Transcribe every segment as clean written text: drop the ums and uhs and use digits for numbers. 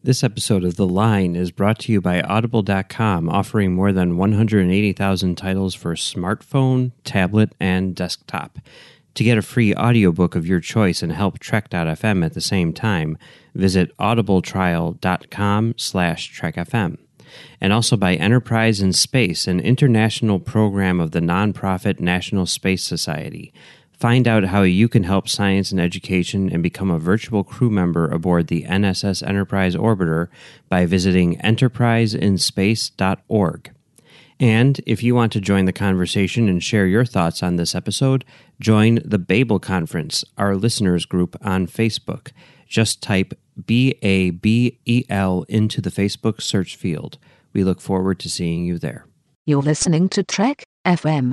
This episode of The Line is brought to you by Audible.com, offering more than 180,000 titles for smartphone, tablet, and desktop. To get a free audiobook of your choice and help Trek.fm at the same time, visit audibletrial.com/trekfm. And also by Enterprise in Space, an international program of the nonprofit National Space Society. Find out how you can help science and education and become a virtual crew member aboard the NSS Enterprise Orbiter by visiting enterpriseinspace.org. And if you want to join the conversation and share your thoughts on this episode, join the Babel Conference, our listeners group on Facebook. Just type BABEL into the Facebook search field. We look forward to seeing you there. You're listening to Trek FM.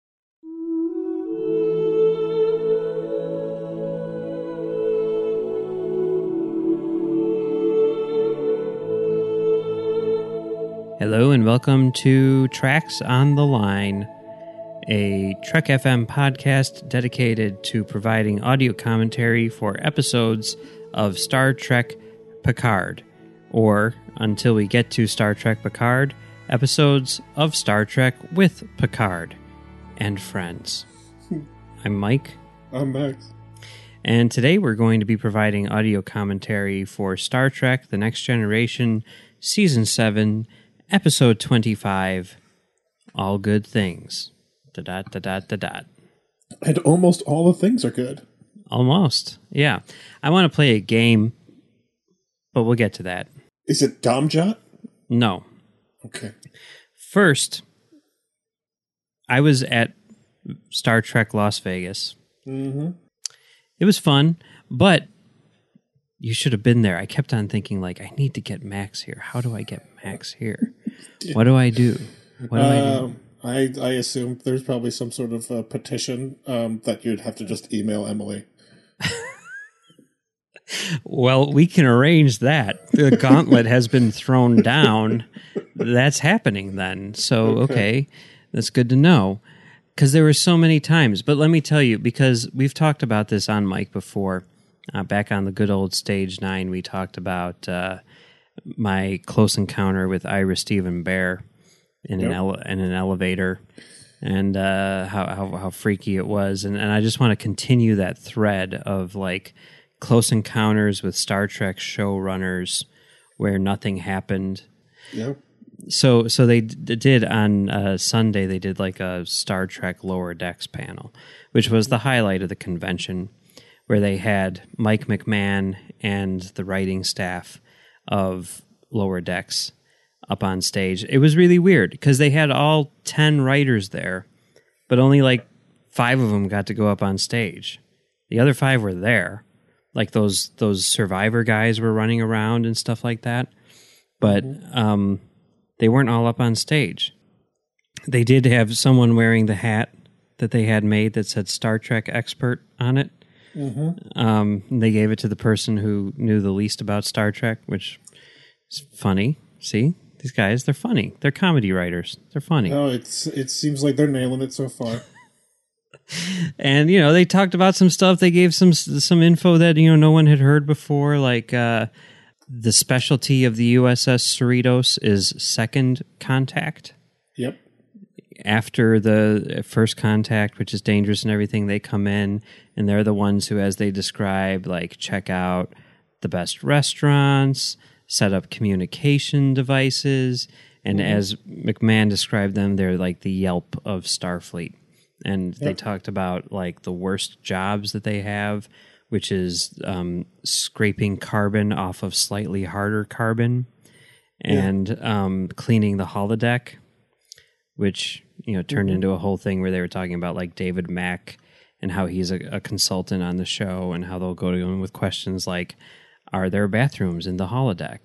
Hello and welcome to Tracks on the Line, a Trek FM podcast dedicated to providing audio commentary for episodes of Star Trek Picard, or, until we get to Star Trek Picard, episodes of Star Trek with Picard and friends. I'm Mike. I'm Max. And today we're going to be providing audio commentary for Star Trek The Next Generation, Season 7, Episode 25, All Good Things. Da-da-da-da-da-da. And almost all the things are good. Almost, yeah. I want to play a game, but we'll get to that. Is it Domjot? No. Okay. First, I was at Star Trek Las Vegas. Mm-hmm. It was fun, but you should have been there. I kept on thinking, like, I need to get Max here. How do I get Max here? What do I do? What do I do? I assume there's probably some sort of petition that you'd have to just email Emily. Well, we can arrange that. The gauntlet has been thrown down. That's happening then. So, okay. That's good to know. Because there were so many times. But let me tell you, because we've talked about this on mic before. Back on the good old Stage 9, we talked about my close encounter with Ira Stephen Bear in an elevator, and how freaky it was. And I just want to continue that thread of like close encounters with Star Trek showrunners where nothing happened. Yep. So they did on Sunday. They did like a Star Trek Lower Decks panel, which was the highlight of the convention, where they had Mike McMahon and the writing staff of Lower Decks up on stage. It was really weird because they had all 10 writers there, but only like 5 of them got to go up on stage. The other 5 were there. Like those Survivor guys were running around and stuff like that, but they weren't all up on stage. They did have someone wearing the hat that they had made that said Star Trek Expert on it. Mm-hmm. They gave it to the person who knew the least about Star Trek, which is funny. See, these guys, they're funny. They're comedy writers. They're funny. No, it seems like they're nailing it so far. And, they talked about some stuff. They gave some info that, no one had heard before, like the specialty of the USS Cerritos is second contact. Yep. After the first contact, which is dangerous and everything, they come in and they're the ones who, as they describe, like check out the best restaurants, set up communication devices, and as McMahon described them, they're like the Yelp of Starfleet. And they talked about like the worst jobs that they have, which is scraping carbon off of slightly harder carbon and cleaning the holodeck, which turned into a whole thing where they were talking about like David Mack and how he's a consultant on the show and how they'll go to him with questions like, are there bathrooms in the holodeck?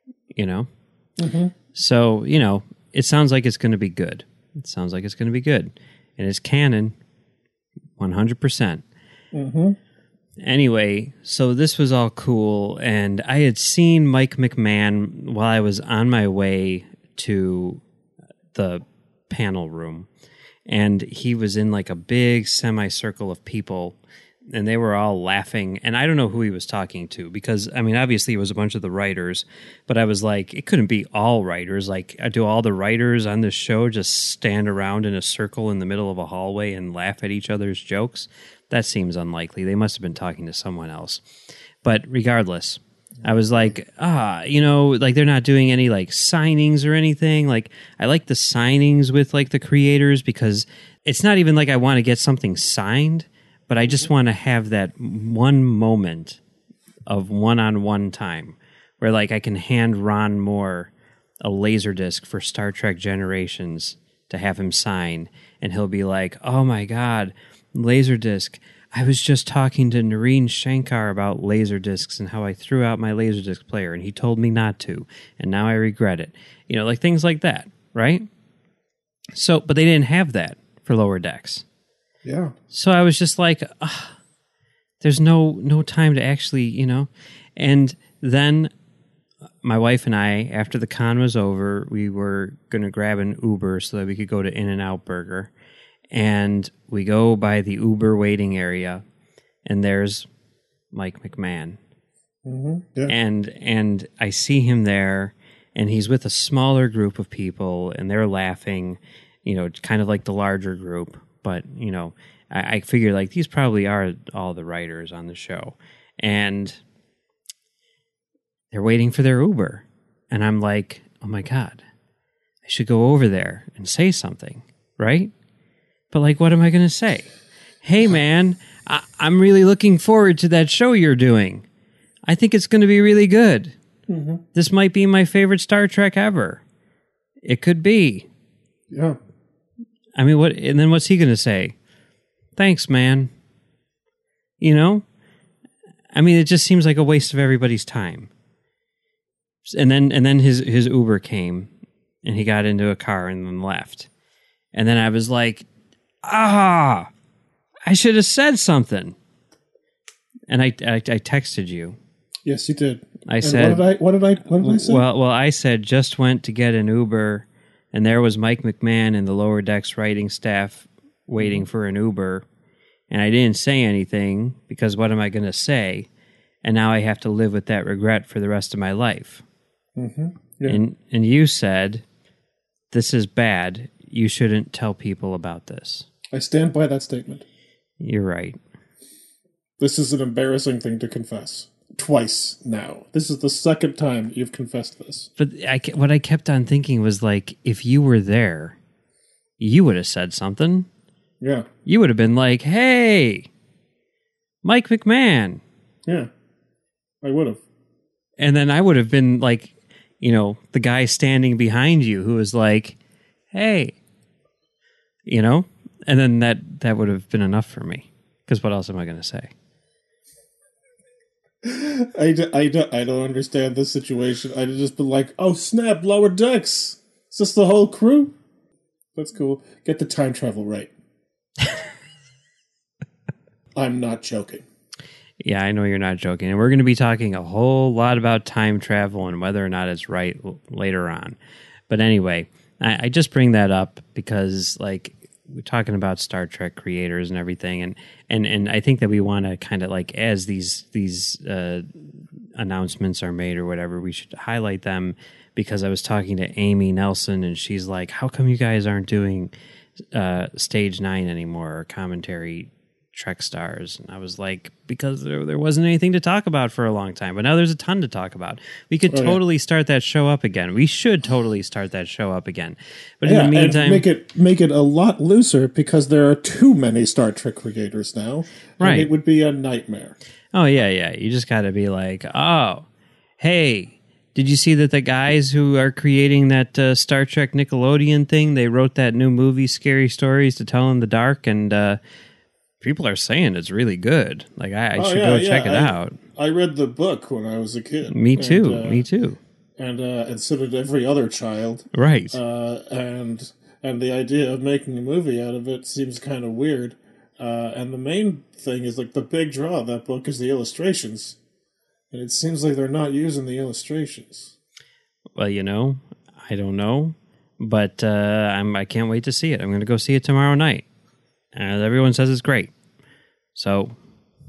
So, it sounds like it's going to be good. And it's canon 100%. Anyway, so this was all cool. And I had seen Mike McMahon while I was on my way to the panel room, and he was in like a big semicircle of people, and they were all laughing. And I don't know who he was talking to because, I mean, obviously it was a bunch of the writers, but I was like, it couldn't be all writers. Like, do all the writers on this show just stand around in a circle in the middle of a hallway and laugh at each other's jokes? That seems unlikely. They must have been talking to someone else. But regardless, I was like, like they're not doing any like signings or anything. Like, I like the signings with like the creators because it's not even like I want to get something signed, but I just want to have that one moment of one-on-one time where like I can hand Ron Moore a Laserdisc for Star Trek Generations to have him sign, and he'll be like, oh my God, Laserdisc. I was just talking to Nareen Shankar about Laserdiscs and how I threw out my Laserdisc player, and he told me not to, and now I regret it. You know, like things like that, right? So, but they didn't have that for Lower Decks. Yeah. So I was just like, there's no time to actually, you know. And then my wife and I, after the con was over, we were going to grab an Uber so that we could go to In-N-Out Burger. And we go by the Uber waiting area, and there's Mike McMahon. Mm-hmm. Yeah. And I see him there, and he's with a smaller group of people, and they're laughing, you know, kind of like the larger group. But, you know, I figure like these probably are all the writers on the show. And they're waiting for their Uber. And I'm like, oh my God, I should go over there and say something, right? But, like, what am I going to say? Hey, man, I'm really looking forward to that show you're doing. I think it's going to be really good. Mm-hmm. This might be my favorite Star Trek ever. It could be. Yeah. I mean, what? And then what's he going to say? Thanks, man. You know? I mean, it just seems like a waste of everybody's time. And then his Uber came, and he got into a car and then left. And then I was like, I should have said something. And I texted you. Yes, you did. I said, what did I say? Well, I said just went to get an Uber, and there was Mike McMahon and the Lower Decks writing staff waiting for an Uber, and I didn't say anything because what am I going to say? And now I have to live with that regret for the rest of my life. Mm-hmm. Yeah. And you said, this is bad. You shouldn't tell people about this. I stand by that statement. You're right. This is an embarrassing thing to confess. Twice now. This is the second time you've confessed this. But what I kept on thinking was like, if you were there, you would have said something. Yeah. You would have been like, hey, Mike McMahon. Yeah. I would have. And then I would have been like, you know, the guy standing behind you who was like, hey, you know? And then that would have been enough for me. Because what else am I going to say? I don't understand this situation. I'd have just been like, oh, snap, Lower Decks. Is this the whole crew? That's cool. Get the time travel right. I'm not joking. Yeah, I know you're not joking. And we're going to be talking a whole lot about time travel and whether or not it's right later on. But anyway, I just bring that up because, like, we're talking about Star Trek creators and everything, and I think that we want to kind of like, as these announcements are made or whatever, we should highlight them, because I was talking to Amy Nelson and she's like, how come you guys aren't doing Stage 9 anymore, or commentary Trek stars? And I was like, because there wasn't anything to talk about for a long time, but now there's a ton to talk about. We could totally start that show up again. We should totally start that show up again. But in the meantime, and make it a lot looser, because there are too many Star Trek creators now. Right. And it would be a nightmare. Oh yeah. You just got to be like, oh, hey, did you see that the guys who are creating that Star Trek Nickelodeon thing, they wrote that new movie, Scary Stories to Tell in the Dark, and people are saying it's really good. Like, I should go check it out. I read the book when I was a kid. Me too. Me too. And so did every other child. Right. And the idea of making a movie out of it seems kind of weird. And the main thing is, like, the big draw of that book is the illustrations. And it seems like they're not using the illustrations. Well, you know, I don't know, but I can't wait to see it. I'm going to go see it tomorrow night. And everyone says it's great. So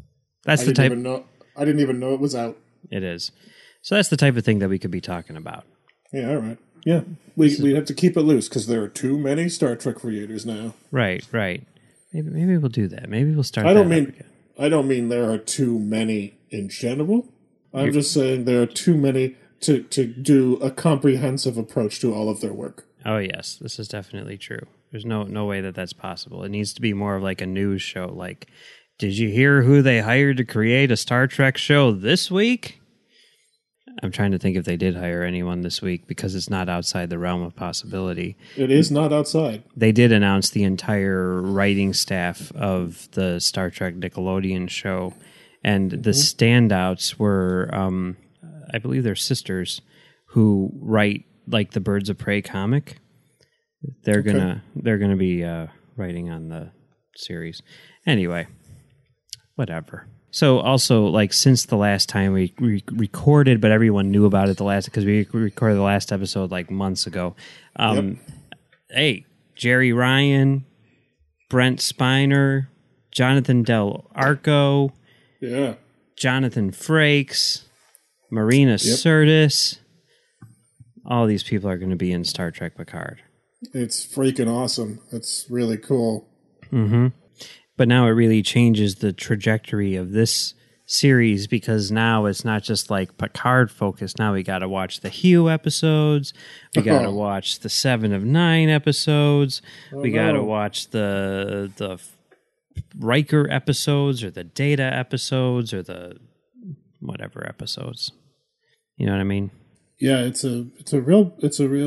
That's the type. I didn't even know it was out. It is. So that's the type of thing that we could be talking about. Yeah, all right. Yeah, we have to keep it loose because there are too many Star Trek creators now. Right. Maybe we'll do that. Maybe we'll start. I don't mean there are too many in general. I'm just saying there are too many to do a comprehensive approach to all of their work. Oh yes, this is definitely true. There's no way that that's possible. It needs to be more of like a news show. Like, did you hear who they hired to create a Star Trek show this week? I'm trying to think if they did hire anyone this week because it's not outside the realm of possibility. It is not outside. They did announce the entire writing staff of the Star Trek Nickelodeon show, and the standouts were, I believe they're sisters who write like the Birds of Prey comic. They're gonna be writing on the series. Anyway, whatever. So also, like, since the last time we recorded, but everyone knew about it because we recorded the last episode like months ago. Hey, Jerry Ryan, Brent Spiner, Jonathan Del Arco, Jonathan Frakes, Marina Sirtis. All these people are going to be in Star Trek Picard. It's freaking awesome. It's really cool. Mm-hmm. But now it really changes the trajectory of this series because now it's not just like Picard focused. Now we got to watch the Hugh episodes. We got to watch the 7 of 9 episodes. We got to watch the Riker episodes or the Data episodes or the whatever episodes. You know what I mean? Yeah, it's a real.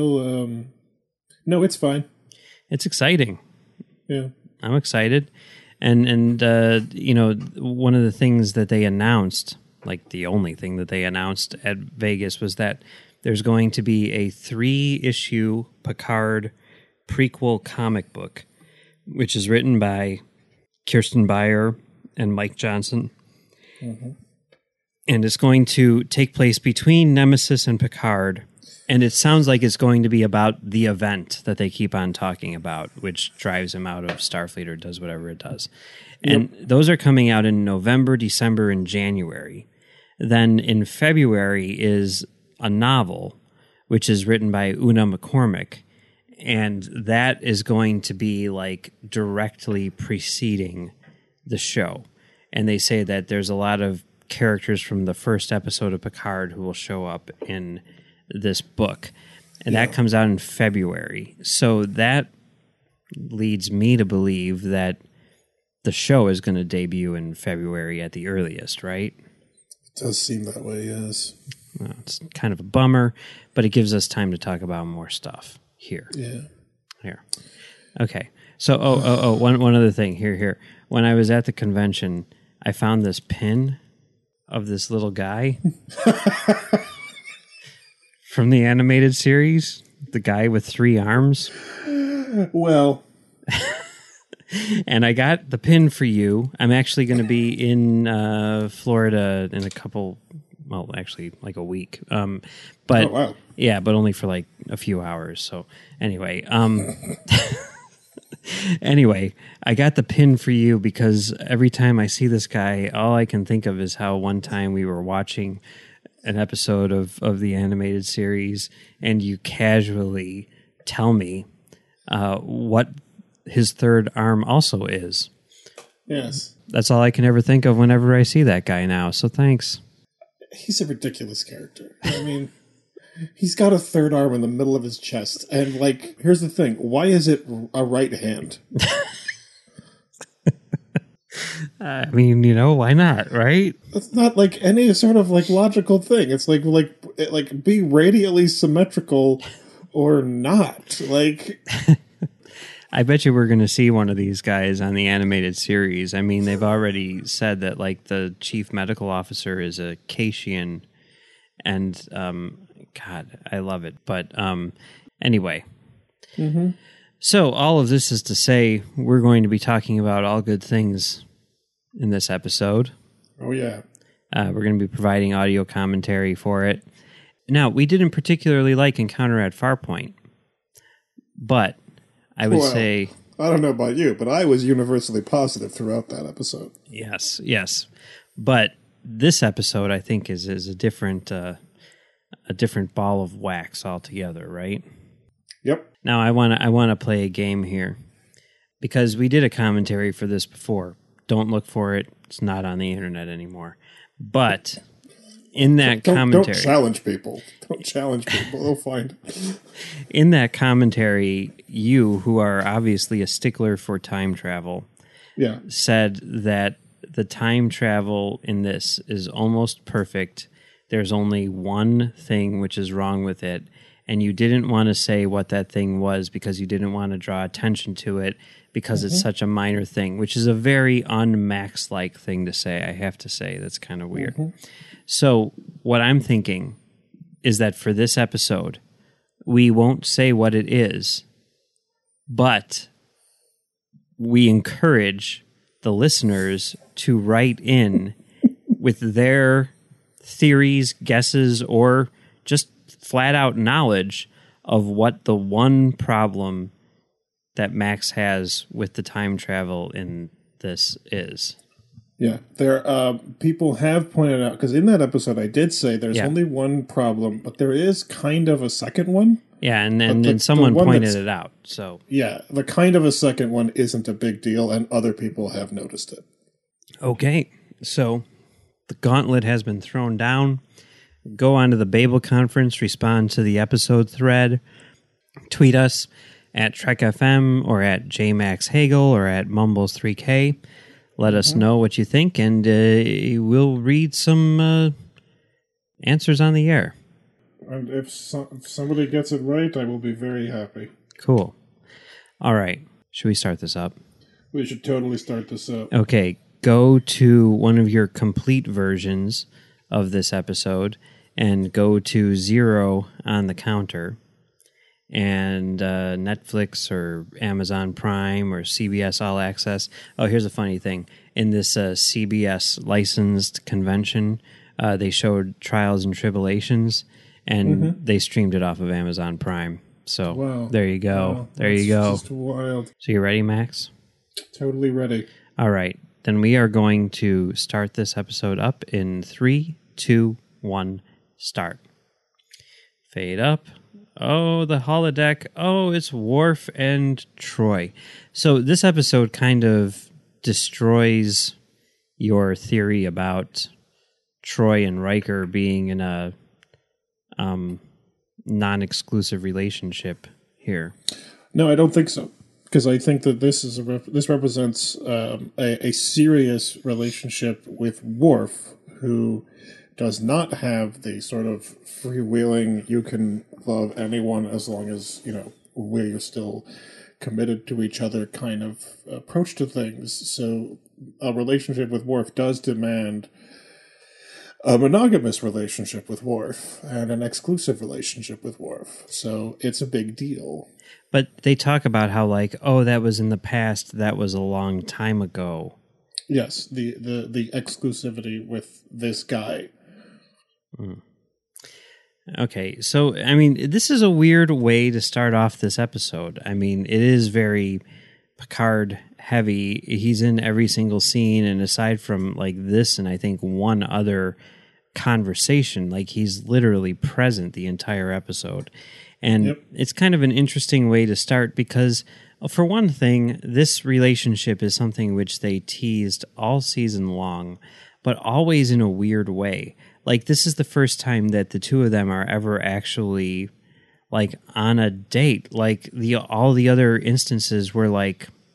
No, it's fine. It's exciting. Yeah, I'm excited. And you know, one of the things that they announced, like the only thing that they announced at Vegas, was that there's going to be a 3-issue Picard prequel comic book, which is written by Kirsten Beyer and Mike Johnson. Mm-hmm. And it's going to take place between Nemesis and Picard. And it sounds like it's going to be about the event that they keep on talking about, which drives him out of Starfleet or does whatever it does. And those are coming out in November, December, and January. Then in February is a novel, which is written by Una McCormick. And that is going to be like directly preceding the show. And they say that there's a lot of characters from the first episode of Picard who will show up in this book, and that comes out in February. So that leads me to believe that the show is going to debut in February at the earliest, right? It does seem that way, yes. Well, it's kind of a bummer, but it gives us time to talk about more stuff here. Yeah. Here. Okay. So, one other thing. Here. When I was at the convention, I found this pin of this little guy. From the animated series, the guy with 3 arms. Well. And I got the pin for you. I'm actually going to be in Florida in like a week. But wow. Yeah, but only for like a few hours. So anyway, anyway, I got the pin for you because every time I see this guy, all I can think of is how one time we were watching an episode of the animated series, and you casually tell me what his 3rd arm also is. Yes. That's all I can ever think of whenever I see that guy now, so thanks. He's a ridiculous character. I mean, he's got a 3rd arm in the middle of his chest, and, like, here's the thing. Why is it a right hand? I mean, you know, why not, right? That's not like any sort of like logical thing. It's like be radially symmetrical or not. Like, I bet you we're going to see one of these guys on the animated series. I mean, they've already said that like the chief medical officer is a Caitian, and God, I love it. But anyway. Mm-hmm. So all of this is to say we're going to be talking about all good things in this episode. Oh, yeah. We're going to be providing audio commentary for it. Now, we didn't particularly like Encounter at Farpoint, but I would say... I don't know about you, but I was universally positive throughout that episode. Yes. But this episode, I think, is a different ball of wax altogether, right? Yep. Now, I want to play a game here because we did a commentary for this before. Don't look for it; it's not on the internet anymore. But in that commentary, don't challenge people. Don't challenge people; they'll find it. In that commentary, you, who are obviously a stickler for time travel, said that the time travel in this is almost perfect. There's only one thing which is wrong with it, and you didn't want to say what that thing was because you didn't want to draw attention to it because it's such a minor thing, which is a very un-Max-like thing to say, I have to say. That's kind of weird. So what I'm thinking is that for this episode, we won't say what it is, but we encourage the listeners to write in with their theories, guesses, or just flat out knowledge of what the one problem that Max has with the time travel in this is. Yeah, people have pointed out, because in that episode I did say there's only one problem, but there is kind of a second one. Yeah, and then someone pointed it out. So yeah, the kind of a second one isn't a big deal, and other people have noticed it. Okay, so the gauntlet has been thrown down. Go on to the Babel Conference, respond to the episode thread, tweet us at Trek FM or at JMaxHagel or at Mumbles3K. Let us know what you think, and we'll read some answers on the air. And if somebody gets it right, I will be very happy. Cool. All right. Should we start this up? We should totally start this up. Okay. Go to one of your complete versions of this episode and go to 0 on the counter. And Netflix or Amazon Prime or CBS All Access. Oh, here's a funny thing. In this CBS licensed convention, they showed Trials and Tribulations, and they streamed it off of Amazon Prime. So there you go. Wow. There you go. Just wild. So you ready, Max? Totally ready. All right. Then we are going to start this episode up in 3, 2, 1, start. Fade up. Oh, the holodeck. Oh, it's Worf and Troy. So this episode kind of destroys your theory about Troy and Riker being in a non-exclusive relationship here. No, I don't think so. Because I think that this represents a serious relationship with Worf, who does not have the sort of freewheeling, you can love anyone as long as, we're still committed to each other kind of approach to things. So a relationship with Worf does demand a monogamous relationship with Worf and an exclusive relationship with Worf. So it's a big deal. But they talk about how, that was in the past, that was a long time ago. Yes, the exclusivity with this guy. Okay, so, this is a weird way to start off this episode. It is very Picard heavy. He's in every single scene, and aside from, this and I think one other conversation, he's literally present the entire episode. And it's kind of an interesting way to start because, for one thing, this relationship is something which they teased all season long, but always in a weird way. This is the first time that the two of them are ever actually, on a date. All the other instances were,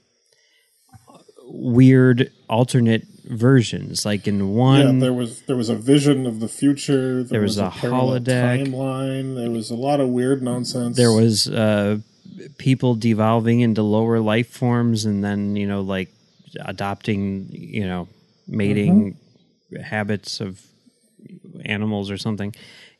weird alternate versions. In one... Yeah, there was a vision of the future. There was a holodeck. Timeline. There was a lot of weird nonsense. There was people devolving into lower life forms and then, adopting, mating habits of animals or something,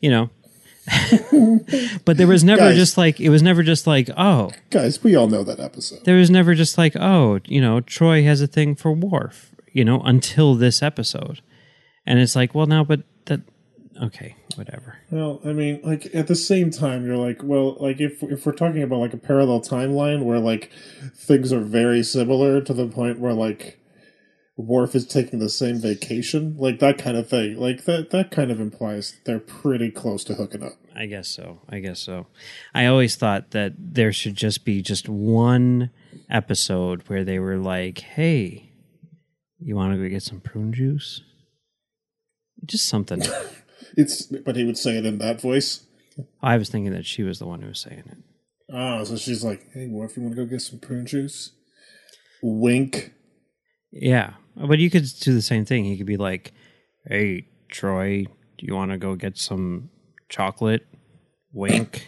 but there was never oh, guys, we all know that episode. There was never just Troy has a thing for Worf, until this episode, and it's okay, whatever. Well, at the same time, you're if we're talking about a parallel timeline where things are very similar to the point where Worf is taking the same vacation, like that kind of thing. Like that kind of implies they're pretty close to hooking up. I guess so. I always thought that there should just be just one episode where they were like, "Hey, you want to go get some prune juice?" Just something. But he would say it in that voice. I was thinking that she was the one who was saying it. Oh, so she's like, "Hey, Worf, you want to go get some prune juice?" Wink. Yeah, but you could do the same thing. He could be like, "Hey, Troy, do you want to go get some chocolate?" Wink.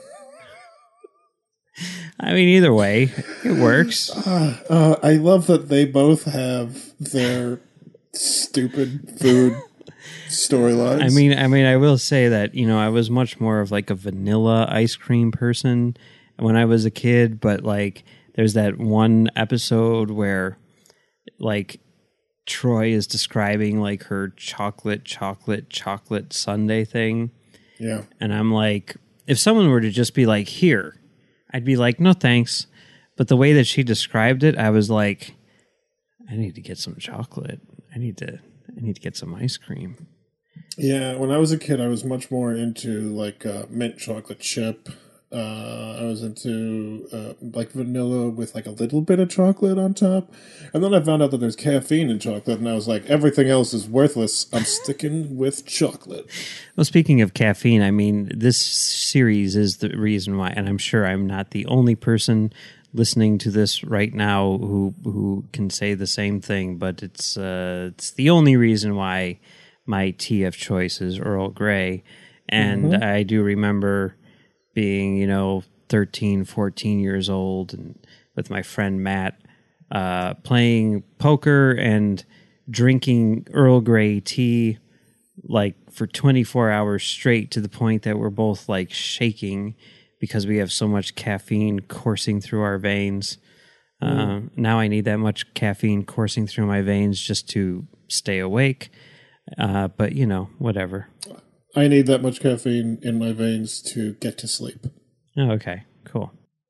I mean, either way, it works. I love that they both have their stupid food storylines. I mean, I will say that, you know, I was much more of like a vanilla ice cream person when I was a kid, but like there's that one episode where like Troy is describing like her chocolate sundae thing. Yeah. And I'm like, if someone were to just be like, "Here," I'd be like, "No, thanks." But the way that she described it, I was like, I need to get some chocolate. I need to get some ice cream. Yeah, when I was a kid, I was much more into like mint chocolate chip. I was into like vanilla with like a little bit of chocolate on top. And then I found out that there's caffeine in chocolate, and I was like, everything else is worthless. I'm sticking with chocolate. Well, speaking of caffeine, I mean, this series is the reason why, and I'm sure I'm not the only person listening to this right now who can say the same thing, but it's the only reason why my tea of choice is Earl Grey. And I do remember being, you know, 13, 14 years old and with my friend Matt playing poker and drinking Earl Grey tea like for 24 hours straight, to the point that we're both like shaking because we have so much caffeine coursing through our veins. Now I need that much caffeine coursing through my veins just to stay awake. But, you know, whatever. I need that much caffeine in my veins to get to sleep. Oh, okay, cool.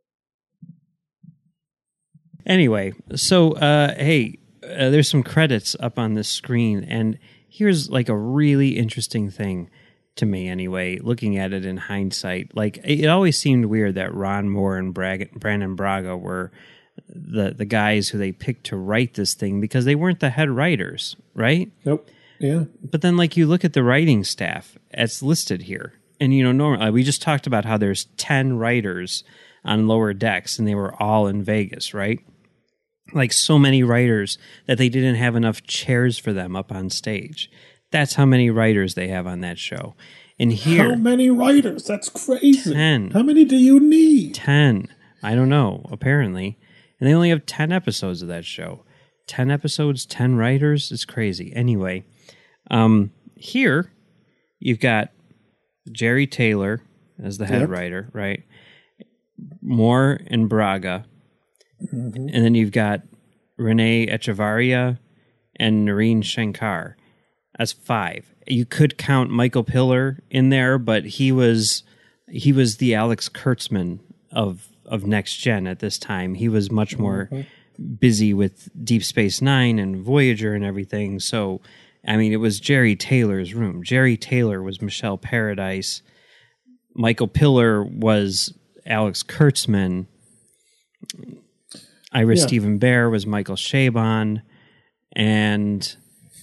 Anyway, so, hey, there's some credits up on this screen, and here's like a really interesting thing to me anyway, looking at it in hindsight. Like, it always seemed weird that Ron Moore and Brandon Braga were the guys who they picked to write this thing, because they weren't the head writers, right? Nope. Yeah. But then, like, you look at the writing staff, it's listed here. And, you know, normally, we just talked about how there's 10 writers on Lower Decks, and they were all in Vegas, right? Like, so many writers that they didn't have enough chairs for them up on stage. That's how many writers they have on that show. And here... How many writers? That's crazy. 10. How many do you need? 10. I don't know, apparently. And they only have 10 episodes of that show. 10 episodes, 10 writers? It's crazy. Anyway... here you've got Jerry Taylor as the head writer, right? Moore and Braga. And then you've got Renee Echevarria and Nareen Shankar as 5. You could count Michael Piller in there, but he was the Alex Kurtzman of Next Gen at this time. He was much more busy with Deep Space Nine and Voyager and everything. So, I mean, it was Jerry Taylor's room. Jerry Taylor was Michelle Paradise. Michael Piller was Alex Kurtzman. Ira Stephen Bear was Michael Chabon. And...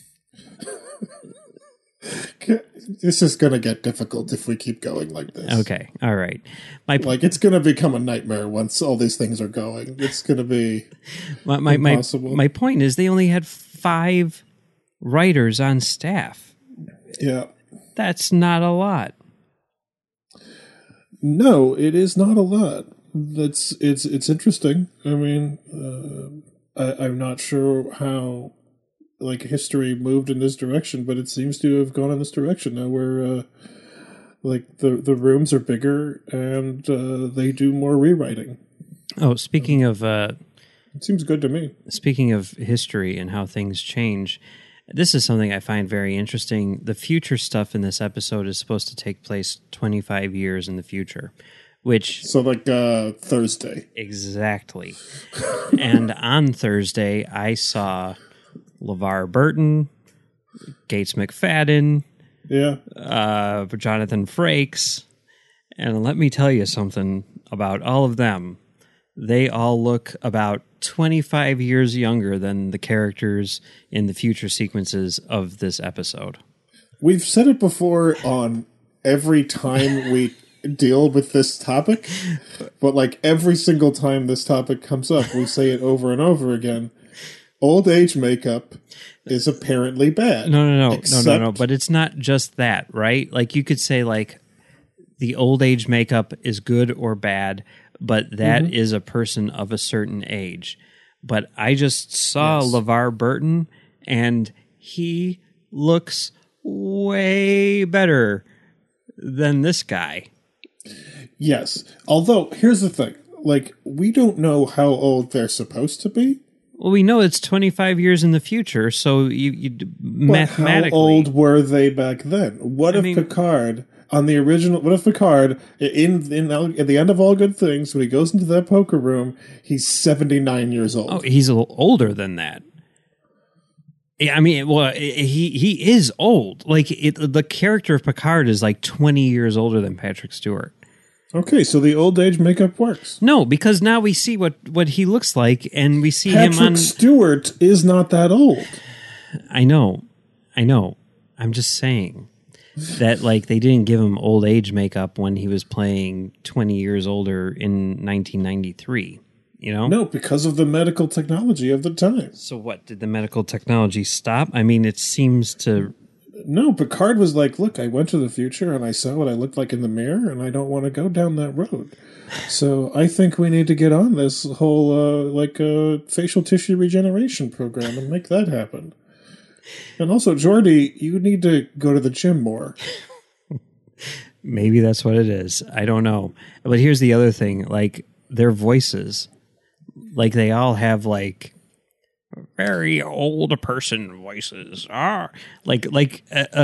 This is going to get difficult if we keep going like this. Okay, all right. It's going to become a nightmare once all these things are going. It's going to be impossible. My point is they only had 5 writers on staff. Yeah. That's not a lot. No, it is not a lot. It's interesting. I mean, I'm not sure how history moved in this direction, but it seems to have gone in this direction now, where the rooms are bigger and they do more rewriting. Oh, speaking of it seems good to me. Speaking of history and how things change, this is something I find very interesting. The future stuff in this episode is supposed to take place 25 years in the future, which... So Thursday. Exactly. And on Thursday, I saw LeVar Burton, Gates McFadden, Yeah. Jonathan Frakes. And let me tell you something about all of them. They all look about 25 years younger than the characters in the future sequences of this episode. We've said it before on every time we deal with this topic, but like every single time this topic comes up, we say it over and over again. Old age makeup is apparently bad. No. But it's not just that, right? Like you could say like the old age makeup is good or bad, but that is a person of a certain age. But I just saw LeVar Burton, and he looks way better than this guy. Yes. Although, here's the thing. Like, we don't know how old they're supposed to be. Well, we know it's 25 years in the future, so you mathematically... How old were they back then? What if Picard... On the original, what if Picard, at the end of All Good Things, when he goes into that poker room, he's 79 years old? Oh, he's a little older than that. I mean, well, he is old. Like, the character of Picard is like 20 years older than Patrick Stewart. Okay, so the old age makeup works. No, because now we see what he looks like, and we see him on... Patrick Stewart is not that old. I know. I'm just saying that, like, they didn't give him old age makeup when he was playing 20 years older in 1993, you know? No, because of the medical technology of the time. So what, did the medical technology stop? I mean, it seems to... No, Picard was like, look, I went to the future and I saw what I looked like in the mirror, and I don't want to go down that road. So I think we need to get on this whole, facial tissue regeneration program and make that happen. And also, Geordi, you need to go to the gym more. Maybe that's what it is. I don't know. But here's the other thing. Like, their voices, like, they all have, like, very old person voices. Beverly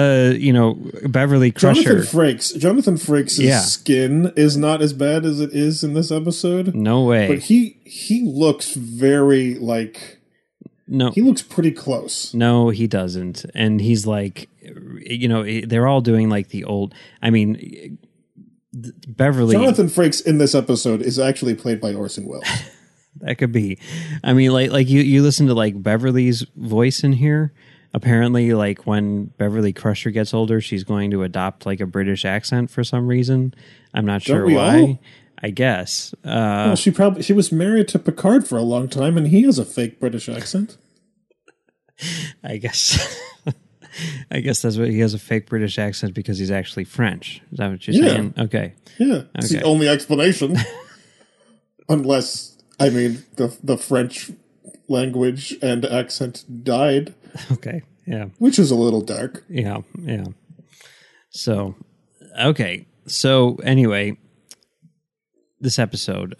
Crusher. Jonathan Frakes' skin is not as bad as it is in this episode. No way. But he looks very, like... No. He looks pretty close. No, he doesn't. And he's like, they're all doing like the old... I mean, Beverly... Jonathan Frakes in this episode is actually played by Orson Welles. That could be. I mean, like you listen to like Beverly's voice in here. Apparently, like when Beverly Crusher gets older, she's going to adopt like a British accent for some reason. I'm not sure why. All? I guess. Well, she was married to Picard for a long time, and he has a fake British accent. I guess. I guess that's what he has, a fake British accent because he's actually French. Is that what you're saying? Okay. Yeah. It's the only explanation. Unless, I mean, the French language and accent died. Okay. Yeah. Which is a little dark. Yeah. Yeah. So, okay. So, anyway, this episode,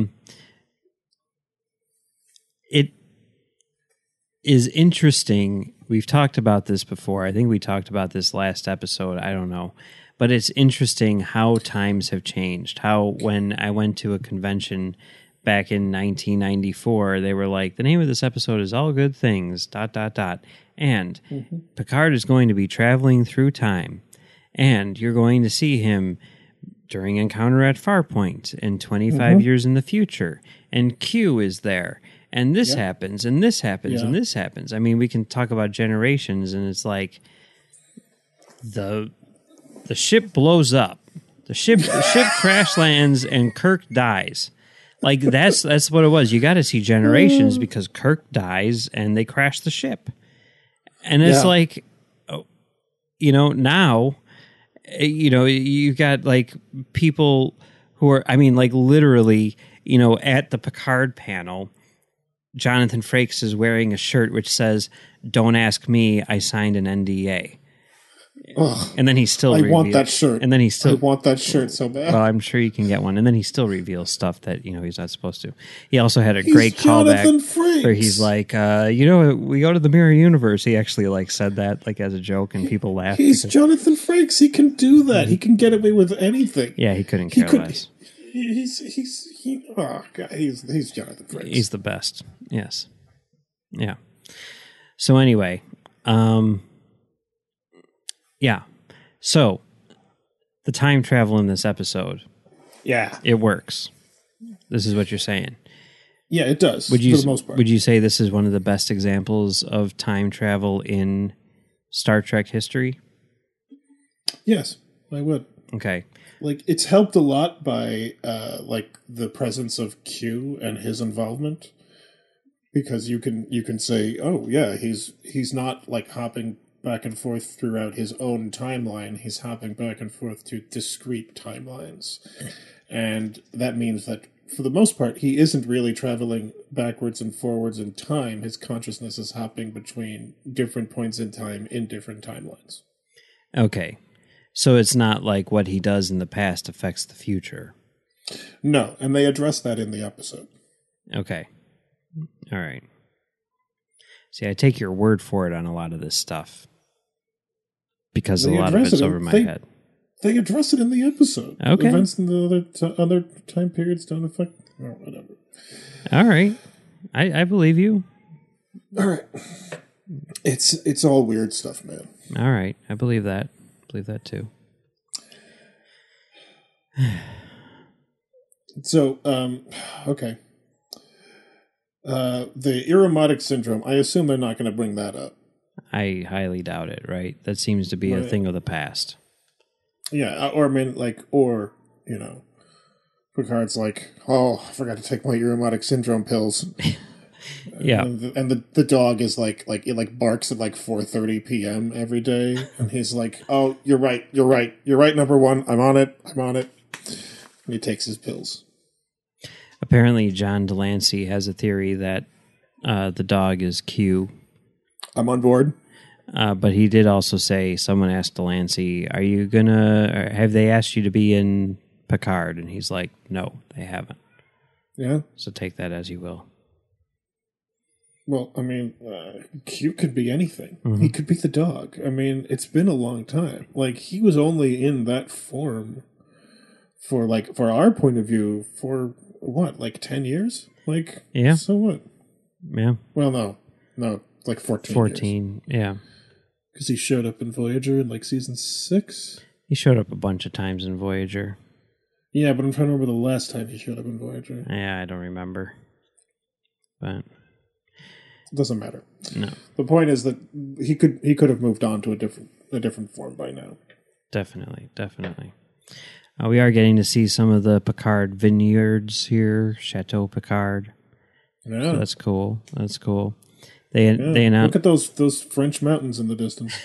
it is interesting. We've talked about this before. I think we talked about this last episode. I don't know. But it's interesting how times have changed. How when I went to a convention back in 1994, they were like, the name of this episode is All Good Things, ... And Picard is going to be traveling through time. And you're going to see him during Encounter at Farpoint in 25 years in the future. And Q is there. And this happens, and this happens, and this happens. I mean, we can talk about generations, and it's like the ship blows up. The ship crash lands, and Kirk dies. Like, that's what it was. You got to see generations because Kirk dies, and they crash the ship. And it's like, now... you've got like people who are, I mean, like literally, at the Picard panel, Jonathan Frakes is wearing a shirt which says, "Don't ask me, I signed an NDA." Ugh, and then he still I want that shirt. And then I want that shirt so bad. Well, I'm sure you can get one. And then he still reveals stuff that, he's not supposed to. He also had a great callback where he's like, we go to the mirror universe. He actually like said that like as a joke, and people laughed. He's Jonathan Frakes. He can do that. He can get away with anything. Yeah, he couldn't care less. He's Jonathan Frakes. He's the best. Yes. Yeah. So anyway, yeah. So the time travel in this episode, Yeah. it works. This is what you're saying. Yeah, it does, Would you, for the most part. Would you say this is one of the best examples of time travel in Star Trek history? Yes, I would. Okay. Like, it's helped a lot by, like, the presence of Q and his involvement. Because you can say, oh, yeah, he's not, like, hopping back and forth throughout his own timeline. He's hopping back and forth to discrete timelines. And that means that, for the most part, he isn't really traveling backwards and forwards in time. His consciousness is hopping between different points in time in different timelines. Okay. So it's not like what he does in the past affects the future. No, and they address that in the episode. Okay. All right. See, I take your word for it on a lot of this stuff. Because They a lot of address it's it, over my they- head. They address it in the episode. Okay. Events in the other time periods don't affect... Oh, whatever. All right. I believe you. All right. It's all weird stuff, man. All right. I believe that. Believe that too. So, okay. The Irumodic syndrome, I assume they're not going to bring that up. I highly doubt it, right? That seems to be a Right. thing of the past. Yeah, or I mean, like, or, you know, Picard's like, oh, I forgot to take my Irumodic syndrome pills. Yeah. And the dog is like it barks at like 4:30 p.m. every day, and he's like, "Oh, you're right, number one. I'm on it. And he takes his pills. Apparently, John Delancey has a theory that the dog is Q. I'm on board. But he did also say, someone asked Delancey, are you gonna, have they asked you to be in Picard? And he's like, no, they haven't. Yeah. So take that as you will. Well, I mean, Q could be anything. Mm-hmm. He could be the dog. I mean, it's been a long time. Like, he was only in that form for our point of view for what, like 10 years? Like, Yeah. So what? Yeah. Well, no, like 14. 14. Yeah. Because he showed up in Voyager in like season 6. He showed up a bunch of times in Voyager. Yeah, but I'm trying to remember the last time he showed up in Voyager. Yeah, I don't remember. But It doesn't matter. no, The point is that he could have moved on to a different form by now. definitely. We are getting to see some of the Picard vineyards here, Chateau Picard. Yeah. So that's cool. They Yeah. announced. Look at those French mountains in the distance.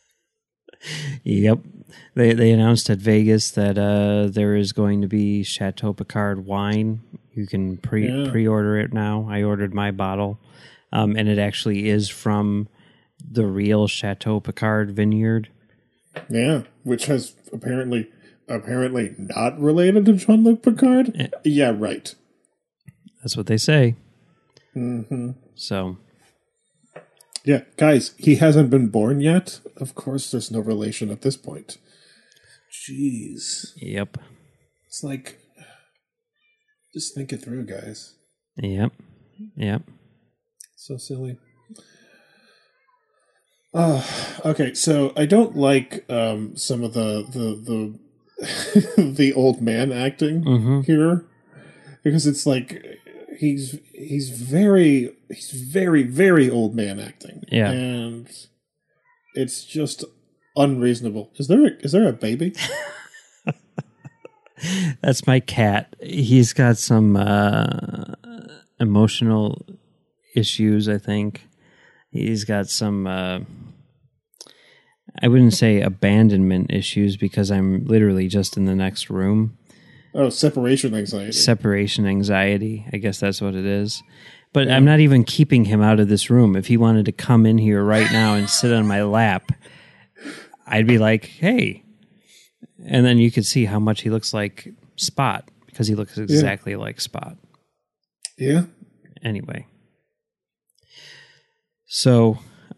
Yep. They announced at Vegas that there is going to be Chateau Picard wine. You can pre-order it now. I ordered my bottle, and it actually is from the real Chateau Picard vineyard. Yeah, which has apparently not related to Jean-Luc Picard. Yeah, right. That's what they say. Mm-hmm. So Yeah, guys, he hasn't been born yet. Of course, there's no relation at this point. Jeez, yep. it's like, just think it through, guys. Yep. So silly. Okay, so I don't like some of the the old man acting here, because it's like he's very very old man acting. Yeah. And it's just unreasonable. Is there a baby? That's my cat. He's got some emotional issues, I think. He's got some, I wouldn't say abandonment issues, because I'm literally just in the next room. Oh, separation anxiety. Separation anxiety. I guess that's what it is. But I'm not even keeping him out of this room. If he wanted to come in here right now and sit on my lap, I'd be like, hey. And then you could see how much he looks like Spot, because he looks exactly like Spot. Yeah. Anyway. So,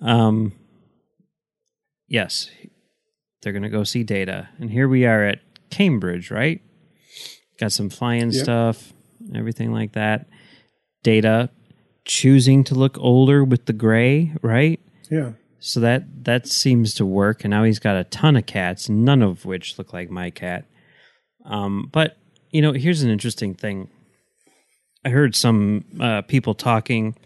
yes, they're going to go see Data. And here we are at Cambridge, right? Got some flying stuff, everything like that. Data choosing to look older with the gray, right? Yeah. So that seems to work, and now he's got a ton of cats, none of which look like my cat. But, here's an interesting thing. I heard some people talking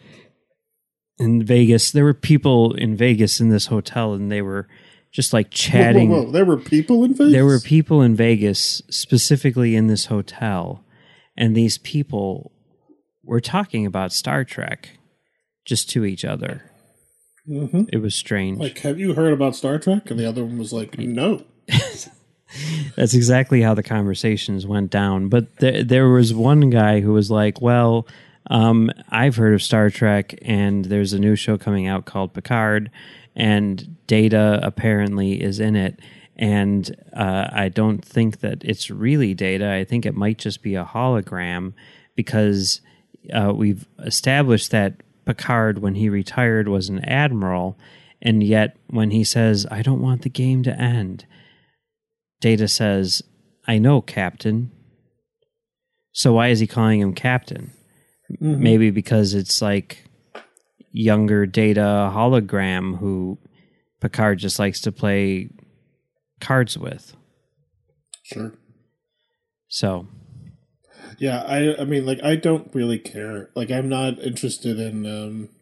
in Vegas. There were people in Vegas in this hotel, and they were just like chatting. Whoa. There were people in Vegas? There were people in Vegas, specifically in this hotel, and these people were talking about Star Trek just to each other. Mm-hmm. It was strange. Like, have you heard about Star Trek? And the other one was like, no. That's exactly how the conversations went down. But there was one guy who was like, well, I've heard of Star Trek, and there's a new show coming out called Picard, and Data apparently is in it. And I don't think that it's really Data. I think it might just be a hologram, because we've established that Picard, when he retired, was an admiral, and yet when he says, I don't want the game to end, Data says, I know, Captain. So why is he calling him Captain? Mm-hmm. Maybe because it's like younger Data hologram who Picard just likes to play cards with. Sure. So... yeah, I mean, like, I don't really care. Like, I'm not interested in,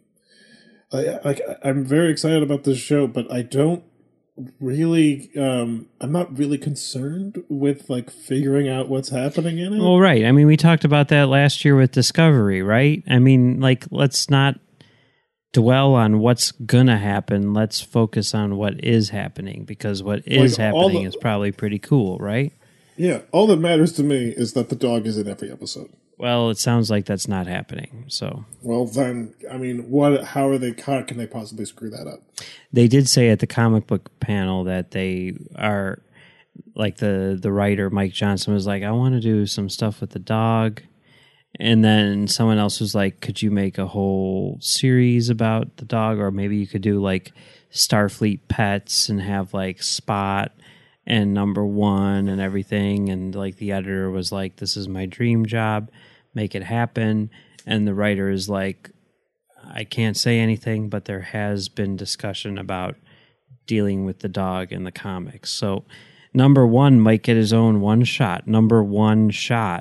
I'm very excited about this show, but I don't really, I'm not really concerned with, like, figuring out what's happening in it. Well, right. I mean, we talked about that last year with Discovery, right? I mean, like, let's not dwell on what's gonna happen. Let's focus on what is happening, because what is happening is probably pretty cool, right? Yeah, all that matters to me is that the dog is in every episode. Well, it sounds like that's not happening. So, well, then, I mean, how can they possibly screw that up? They did say at the comic book panel that they are, like, the writer Mike Johnson was like, I want to do some stuff with the dog, and then someone else was like, could you make a whole series about the dog, or maybe you could do like Starfleet Pets and have like Spot and Number One and everything. And like the editor was like, this is my dream job, make it happen. And the writer is like, I can't say anything, but there has been discussion about dealing with the dog in the comics. So Number One might get his own one shot. Number One shot,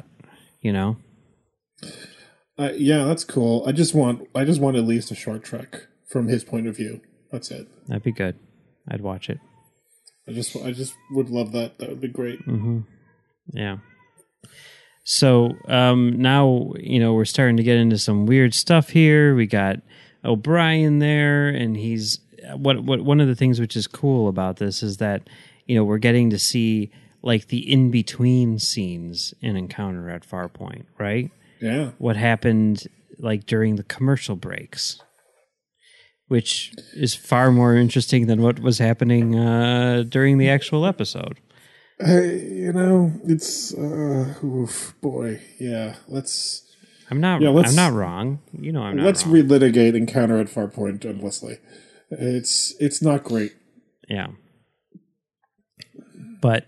Yeah, that's cool. I just want at least a short trek from his point of view. That's it. That'd be good. I'd watch it. I just would love that. That would be great. Mm-hmm. Yeah. So now, we're starting to get into some weird stuff here. We got O'Brien there, and he's what one of the things which is cool about this is that, we're getting to see like the in-between scenes in Encounter at Farpoint, right? Yeah. What happened like during the commercial breaks, which is far more interesting than what was happening during the actual episode. It's oof, boy, yeah. I'm not wrong. I'm not. Let's wrong. relitigate Encounter at Farpoint endlessly. It's not great. Yeah, but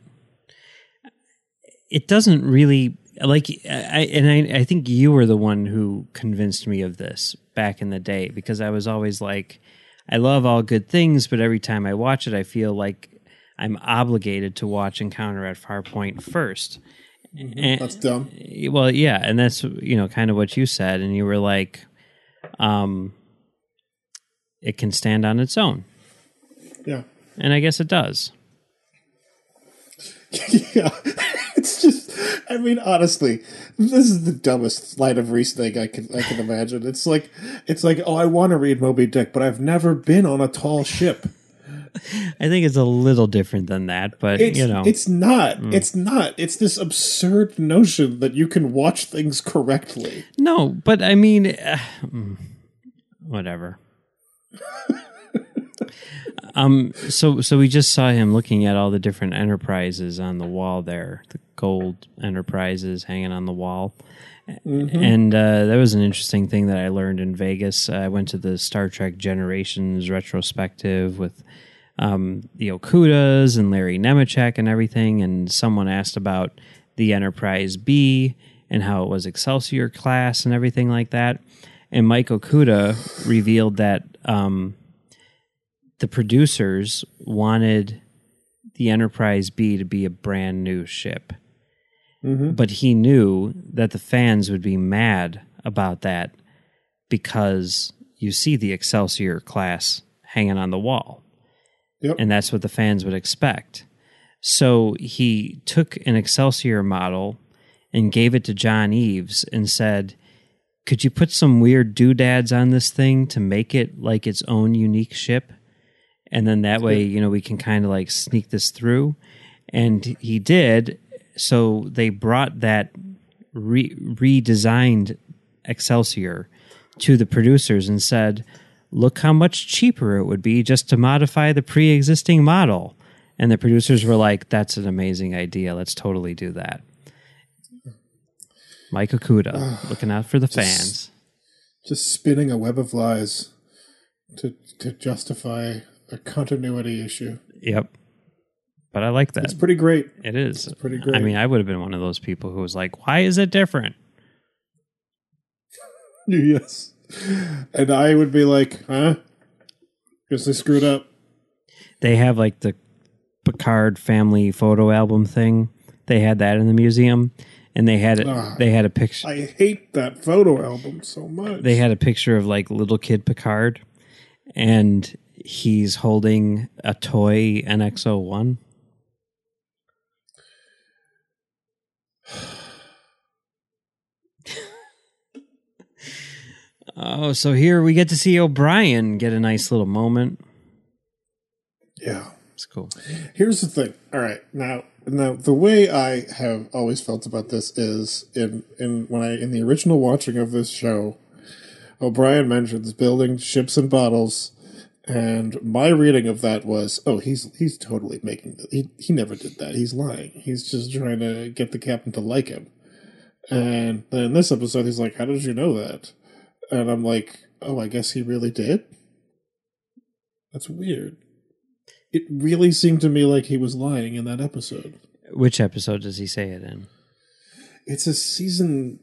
it doesn't really like. I think you were the one who convinced me of this back in the day, because I was always like, I love all good things, but every time I watch it, I feel like I'm obligated to watch Encounter at Farpoint first. And, that's dumb. Well, yeah, and that's kind of what you said, and you were like, it can stand on its own. Yeah, and I guess it does. Yeah, it's just. I mean, honestly, this is the dumbest line of reasoning I can imagine. It's like, oh, I want to read Moby Dick, but I've never been on a tall ship. I think it's a little different than that, but it's not. It's not. It's this absurd notion that you can watch things correctly. No, but I mean, whatever. So we just saw him looking at all the different Enterprises on the wall there, the gold Enterprises hanging on the wall. Mm-hmm. And that was an interesting thing that I learned in Vegas. I went to the Star Trek Generations retrospective with the Okudas and Larry Nemechek and everything, and someone asked about the Enterprise B and how it was Excelsior class and everything like that. And Mike Okuda revealed that the producers wanted the Enterprise B to be a brand new ship. Mm-hmm. But he knew that the fans would be mad about that because you see the Excelsior class hanging on the wall. Yep. And that's what the fans would expect. So he took an Excelsior model and gave it to John Eves and said, could you put some weird doodads on this thing to make it like its own unique ship? And then that way, you know, we can kind of like sneak this through. And he did. So they brought that redesigned Excelsior to the producers and said, look how much cheaper it would be just to modify the pre-existing model. And the producers were like, that's an amazing idea. Let's totally do that. Mike Okuda, looking out for the fans. Just spinning a web of lies to justify a continuity issue. Yep. But I like that. It's pretty great. It is. It's pretty great. I mean, I would have been one of those people who was like, why is it different? Yes. And I would be like, huh? Because they screwed up. They have like the Picard family photo album thing. They had that in the museum. And they had they had a picture. I hate that photo album so much. They had a picture of like little kid Picard. And he's holding a toy NX-01. Oh, so here we get to see O'Brien get a nice little moment. Yeah. It's cool. Here's the thing. All right. Now the way I have always felt about this is in the original watching of this show, O'Brien mentions building ships and bottles, and my reading of that was, oh, he's totally making he never did that. He's lying. He's just trying to get the captain to like him. And then in this episode, he's like, how did you know that? And I'm like, oh, I guess he really did? That's weird. It really seemed to me like he was lying in that episode. Which episode does he say it in? It's a season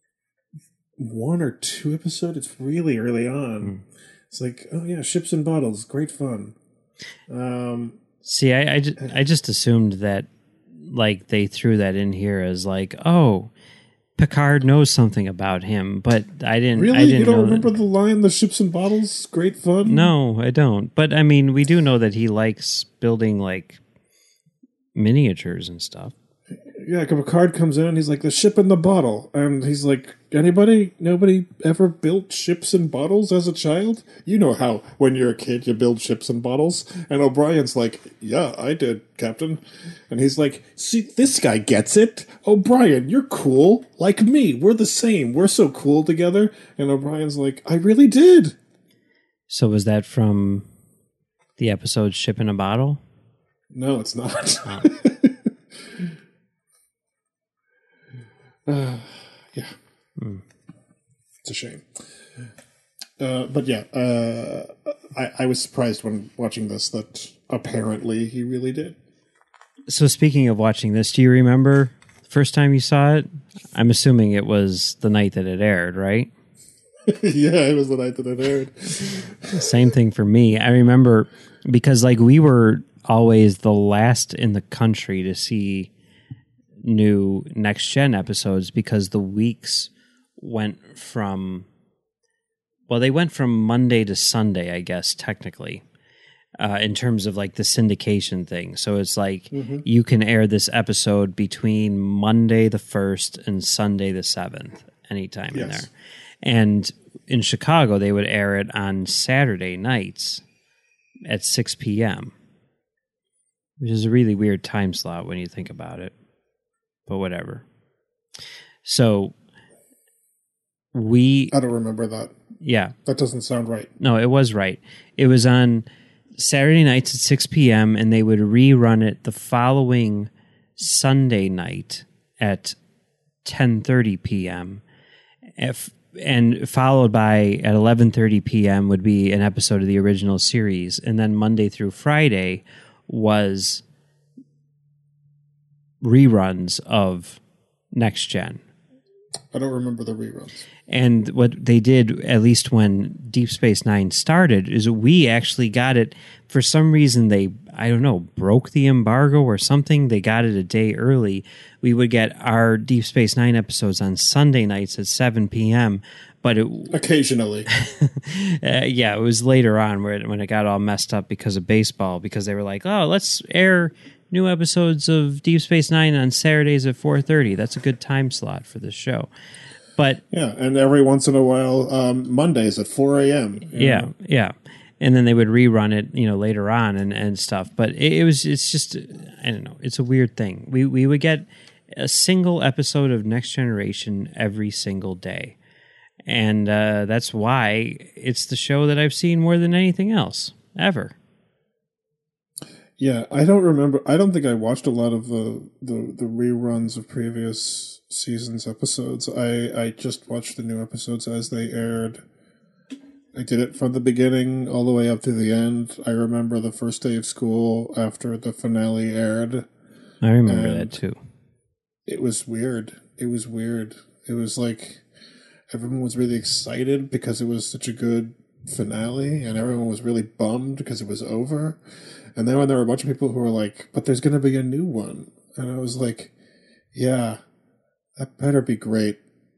1 or 2 episode. It's really early on. It's like, oh yeah, ships and bottles, great fun. See, I just assumed that like they threw that in here as like, oh, Picard knows something about him, but I didn't. Really? I didn't You don't know remember that. the line, the ships and bottles, great fun? No, I don't. But I mean, we do know that he likes building like miniatures and stuff. Yeah, Picard comes in, he's like, the ship and the bottle. And he's like, nobody ever built ships and bottles as a child? You know how, when you're a kid, you build ships and bottles? And O'Brien's like, yeah, I did, Captain. And he's like, see, this guy gets it. O'Brien, you're cool. Like me, we're the same. We're so cool together. And O'Brien's like, I really did. So was that from the episode Ship in a Bottle? No, it's not. Yeah. It's a shame. But yeah, I was surprised when watching this that apparently he really did. So speaking of watching this, do you remember the first time you saw it? I'm assuming it was the night that it aired, right? Yeah, it was the night that it aired. Same thing for me. I remember because like we were always the last in the country to see new Next Gen episodes because the weeks went from Monday to Sunday, I guess, technically, in terms of like the syndication thing. So it's like you can air this episode between Monday the 1st and Sunday the 7th, anytime in there. And in Chicago, they would air it on Saturday nights at 6 p.m., which is a really weird time slot when you think about it. But whatever. So I don't remember that. Yeah. That doesn't sound right. No, it was right. It was on Saturday nights at 6 p.m. and they would rerun it the following Sunday night at 10:30 p.m. And followed by at 11:30 p.m. would be an episode of the original series. And then Monday through Friday was reruns of Next Gen. I don't remember the reruns. And what they did, at least when Deep Space Nine started, is we actually got it. For some reason, they, I don't know, broke the embargo or something. They got it a day early. We would get our Deep Space Nine episodes on Sunday nights at 7 p.m., but occasionally. Yeah, it was later on when it got all messed up because of baseball, because they were like, oh, let's air new episodes of Deep Space Nine on Saturdays at 4:30. That's a good time slot for this show. But yeah, and every once in a while, Mondays at 4 a.m. Yeah. And then they would rerun it, later on and stuff. But it's just, I don't know, it's a weird thing. We would get a single episode of Next Generation every single day. And that's why it's the show that I've seen more than anything else, ever. Yeah, I don't remember. I don't think I watched a lot of the reruns of previous seasons episodes. I just watched the new episodes as they aired. I did it from the beginning all the way up to the end. I remember the first day of school after the finale aired. I remember that too. It was weird. It was like everyone was really excited because it was such a good finale, and everyone was really bummed because it was over. And then when there were a bunch of people who were like, but there's going to be a new one. And I was like, yeah, that better be great.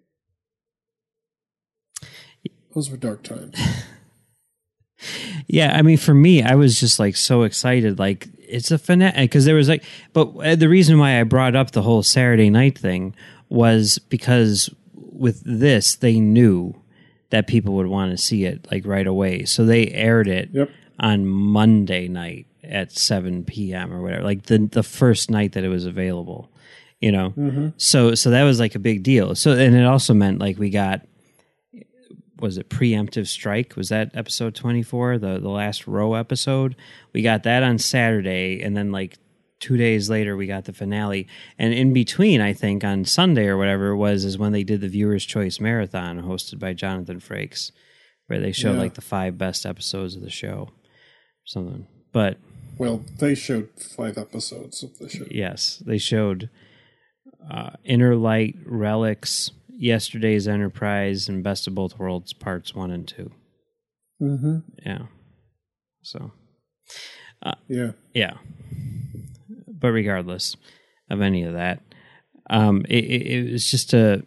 Those were dark times. Yeah, I mean, for me, I was just like so excited. Like, it's a finale. Because there was like, but the reason why I brought up the whole Saturday night thing was because with this, they knew that people would want to see it like right away. So they aired it on Monday night at 7 p.m. or whatever, like the first night that it was available, Mm-hmm. So that was like a big deal. So, and it also meant like we got, was it Preemptive Strike? Was that episode 24, the last Row episode? We got that on Saturday, and then like 2 days later we got the finale. And in between, I think on Sunday or whatever it was, is when they did the Viewer's Choice Marathon hosted by Jonathan Frakes, where they showed like the 5 best episodes of the show, something. But well, they showed 5 episodes of the show. Yes, they showed Inner Light, Relics, Yesterday's Enterprise, and Best of Both Worlds parts 1 and 2. Mm-hmm. Yeah. So. Yeah. But regardless of any of that, it was just the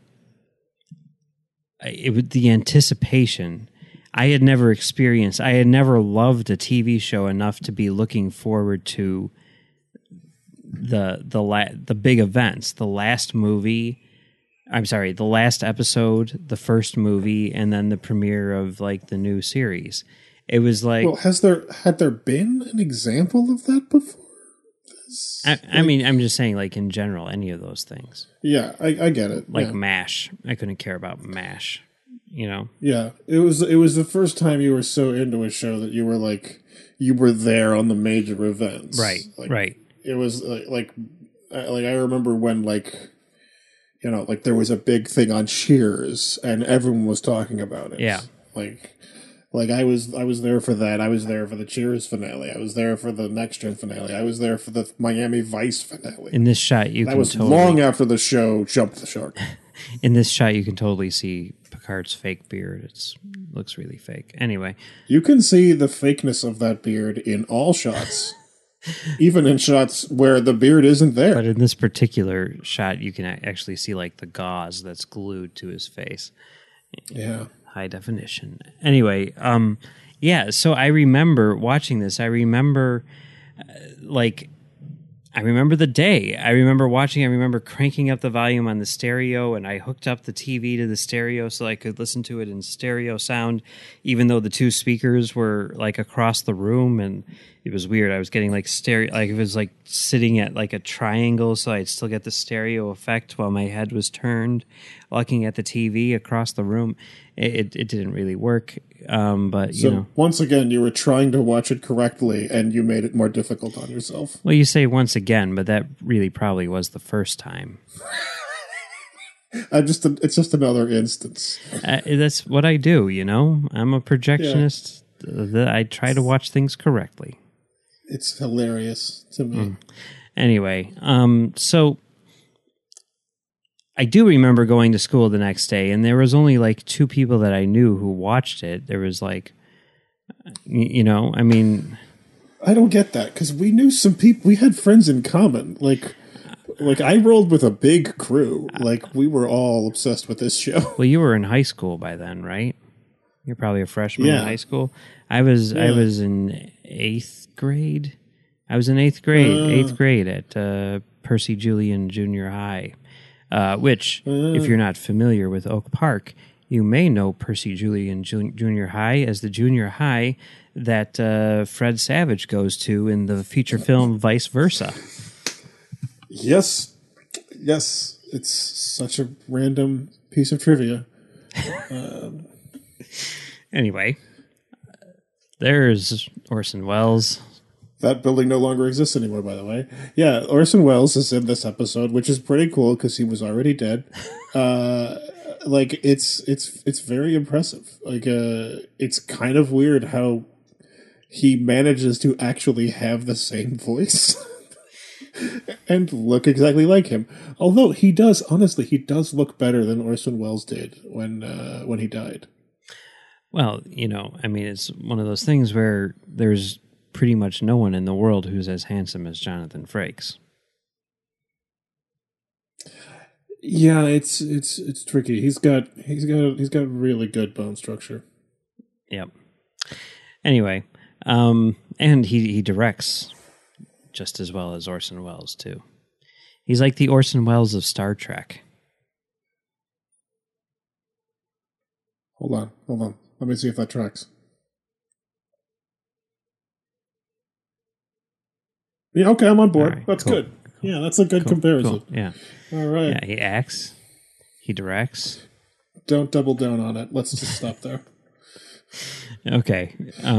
anticipation. I had never experienced. I had never loved a TV show enough to be looking forward to the big events, the last movie. I'm sorry, the last episode, the first movie, and then the premiere of like the new series. It was like, well, had there been an example of that before? I mean, I'm just saying, like in general, any of those things. Yeah, I get it. Like MASH, I couldn't care about MASH. Yeah, it was the first time you were so into a show that you were like you were there on the major events. Right. Like, right. It was like I remember when like there was a big thing on Cheers and everyone was talking about it. Yeah. Like I was there for that. I was there for the Cheers finale. I was there for the Next Gen finale. I was there for the Miami Vice finale. In this shot, that was long after the show jumped the shark. In this shot, you can totally see Picard's fake beard. It looks really fake. Anyway, you can see the fakeness of that beard in all shots, even in shots where the beard isn't there. But in this particular shot, you can actually see like the gauze that's glued to his face. Yeah. High definition. Anyway, so I remember watching this. I remember the day. I remember watching. I remember cranking up the volume on the stereo, and I hooked up the TV to the stereo so I could listen to it in stereo sound, even though the 2 speakers were like across the room, and it was weird. I was getting like stereo, like it was like sitting at like a triangle, so I'd still get the stereo effect while my head was turned, looking at the TV across the room. It didn't really work, but once again, you were trying to watch it correctly, and you made it more difficult on yourself. Well, you say once again, but that really probably was the first time. It's just another instance. That's what I do, I'm a projectionist. Yeah. I try to watch things correctly. It's hilarious to me. Anyway, so I do remember going to school the next day, and there was only like 2 people that I knew who watched it. There was like, I mean, I don't get that because we knew some people. We had friends in common. Like I rolled with a big crew. Like we were all obsessed with this show. well, you were in high school by then, right? You're probably a freshman in Yeah. high school. I was in 8th grade. I was in 8th grade at Percy Julian Junior High, which, if you're not familiar with Oak Park, you may know Percy Julian Junior High as the junior high that Fred Savage goes to in the feature film Vice Versa. Yes. It's such a random piece of trivia. Anyway, there's Orson Welles. That building no longer exists anymore, by the way. Yeah, Orson Welles is in this episode, which is pretty cool because he was already dead. It's very impressive. It's kind of weird how he manages to actually have the same voice and look exactly like him. Although he does look better than Orson Welles did when he died. Well, it's one of those things where there's pretty much no one in the world who's as handsome as Jonathan Frakes. Yeah, it's tricky. He's got really good bone structure. Yep. Anyway, and he directs just as well as Orson Welles too. He's like the Orson Welles of Star Trek. Hold on. Let me see if that tracks. Yeah, okay, I'm on board. Right, that's cool. Good. Yeah, that's a good comparison. Cool. Yeah. All right. Yeah, he acts. He directs. Don't double down on it. Let's just stop there. Okay.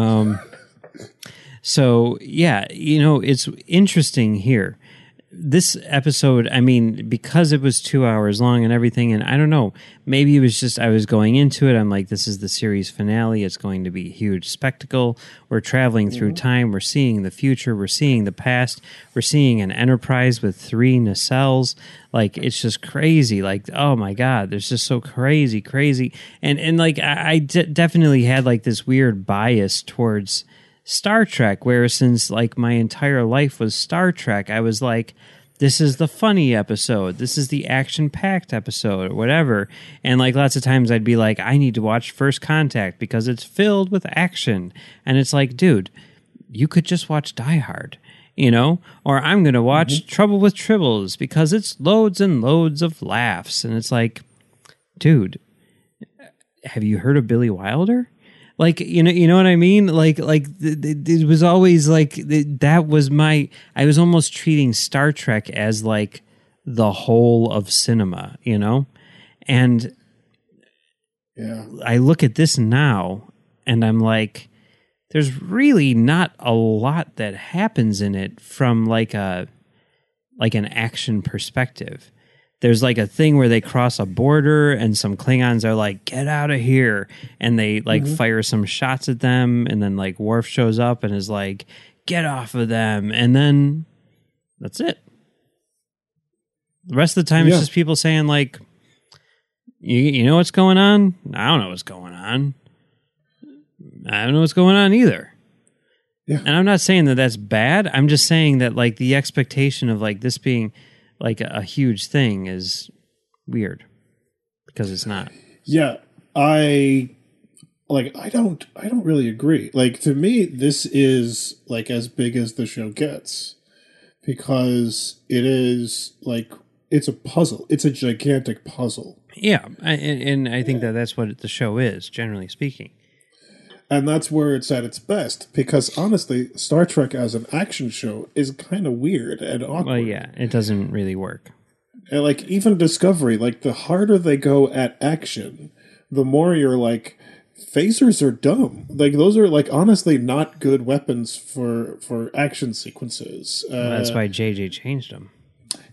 So, yeah, it's interesting here. This episode, because it was 2 hours long and everything, and I don't know, maybe it was just I was going into it, I'm like, this is the series finale, it's going to be a huge spectacle, we're traveling through time, we're seeing the future, we're seeing the past, we're seeing an Enterprise with 3 nacelles, like, it's just crazy, like, oh my god, there's just so crazy, and like, I definitely had like this weird bias towards Star Trek, where since like my entire life was Star Trek, I was like, this is the funny episode, this is the action-packed episode, or whatever. And like lots of times I'd be like, I need to watch First Contact because it's filled with action. And it's like, dude, you could just watch Die Hard, or I'm going to watch Trouble with Tribbles because it's loads and loads of laughs. And it's like, dude, have you heard of Billy Wilder? Like, you know what I mean? Like it was always like, that was I was almost treating Star Trek as like the whole of cinema, And yeah, I look at this now and I'm like, there's really not a lot that happens in it from like an action perspective. There's like a thing where they cross a border and some Klingons are like, get out of here. And they like fire some shots at them. And then like Worf shows up and is like, get off of them. And then that's it. The rest of the time, it's just people saying like, you know what's going on? I don't know what's going on. I don't know what's going on either. Yeah. And I'm not saying that that's bad. I'm just saying that like the expectation of like this being like a huge thing is weird because it's not. Yeah, I don't really agree. Like, to me, this is like as big as the show gets because it is like, it's a puzzle. It's a gigantic puzzle. Yeah, and I think that's what the show is, generally speaking. And that's where it's at its best, because honestly, Star Trek as an action show is kind of weird and awkward. Well, yeah, it doesn't really work. And like, even Discovery, like, the harder they go at action, the more you're like, phasers are dumb. Like, those are, like, honestly not good weapons for action sequences. Well, that's why JJ changed them.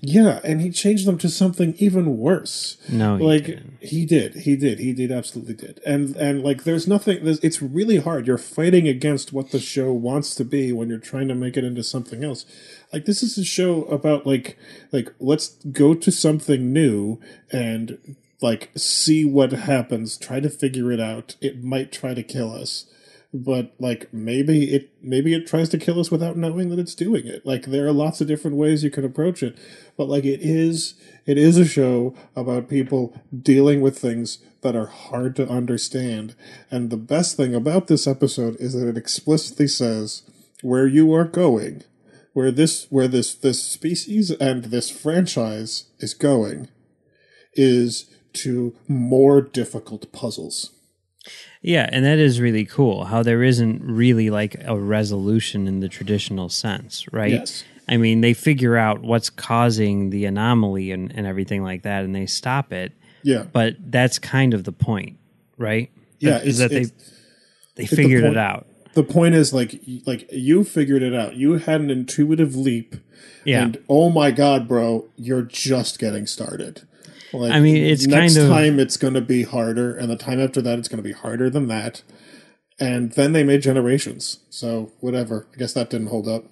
Yeah, and he changed them to something even worse. No, he like didn't. he did, absolutely did. And like, there's nothing. It's really hard. You're fighting against what the show wants to be when you're trying to make it into something else. Like, this is a show about like let's go to something new and like see what happens. Try to figure it out. It might try to kill us. But like, maybe it tries to kill us without knowing that it's doing it. Like, there are lots of different ways you can approach it, but like, it is a show about people dealing with things that are hard to understand. And the best thing about this episode is that it explicitly says where you are going, where this species and this franchise is going, is to more difficult puzzles. Yeah, and that is really cool, how there isn't really like a resolution in the traditional sense, right? Yes. I mean, they figure out what's causing the anomaly and everything like that, and they stop it. Yeah. But that's kind of the point, right? Yeah, Is that they figured it out. The point is, like you figured it out. You had an intuitive leap. Yeah. And oh my God, bro, you're just getting started. Like, I mean, it's next kind of time it's going to be harder, and the time after that it's going to be harder than that. And then they made Generations, so whatever. I guess that didn't hold up.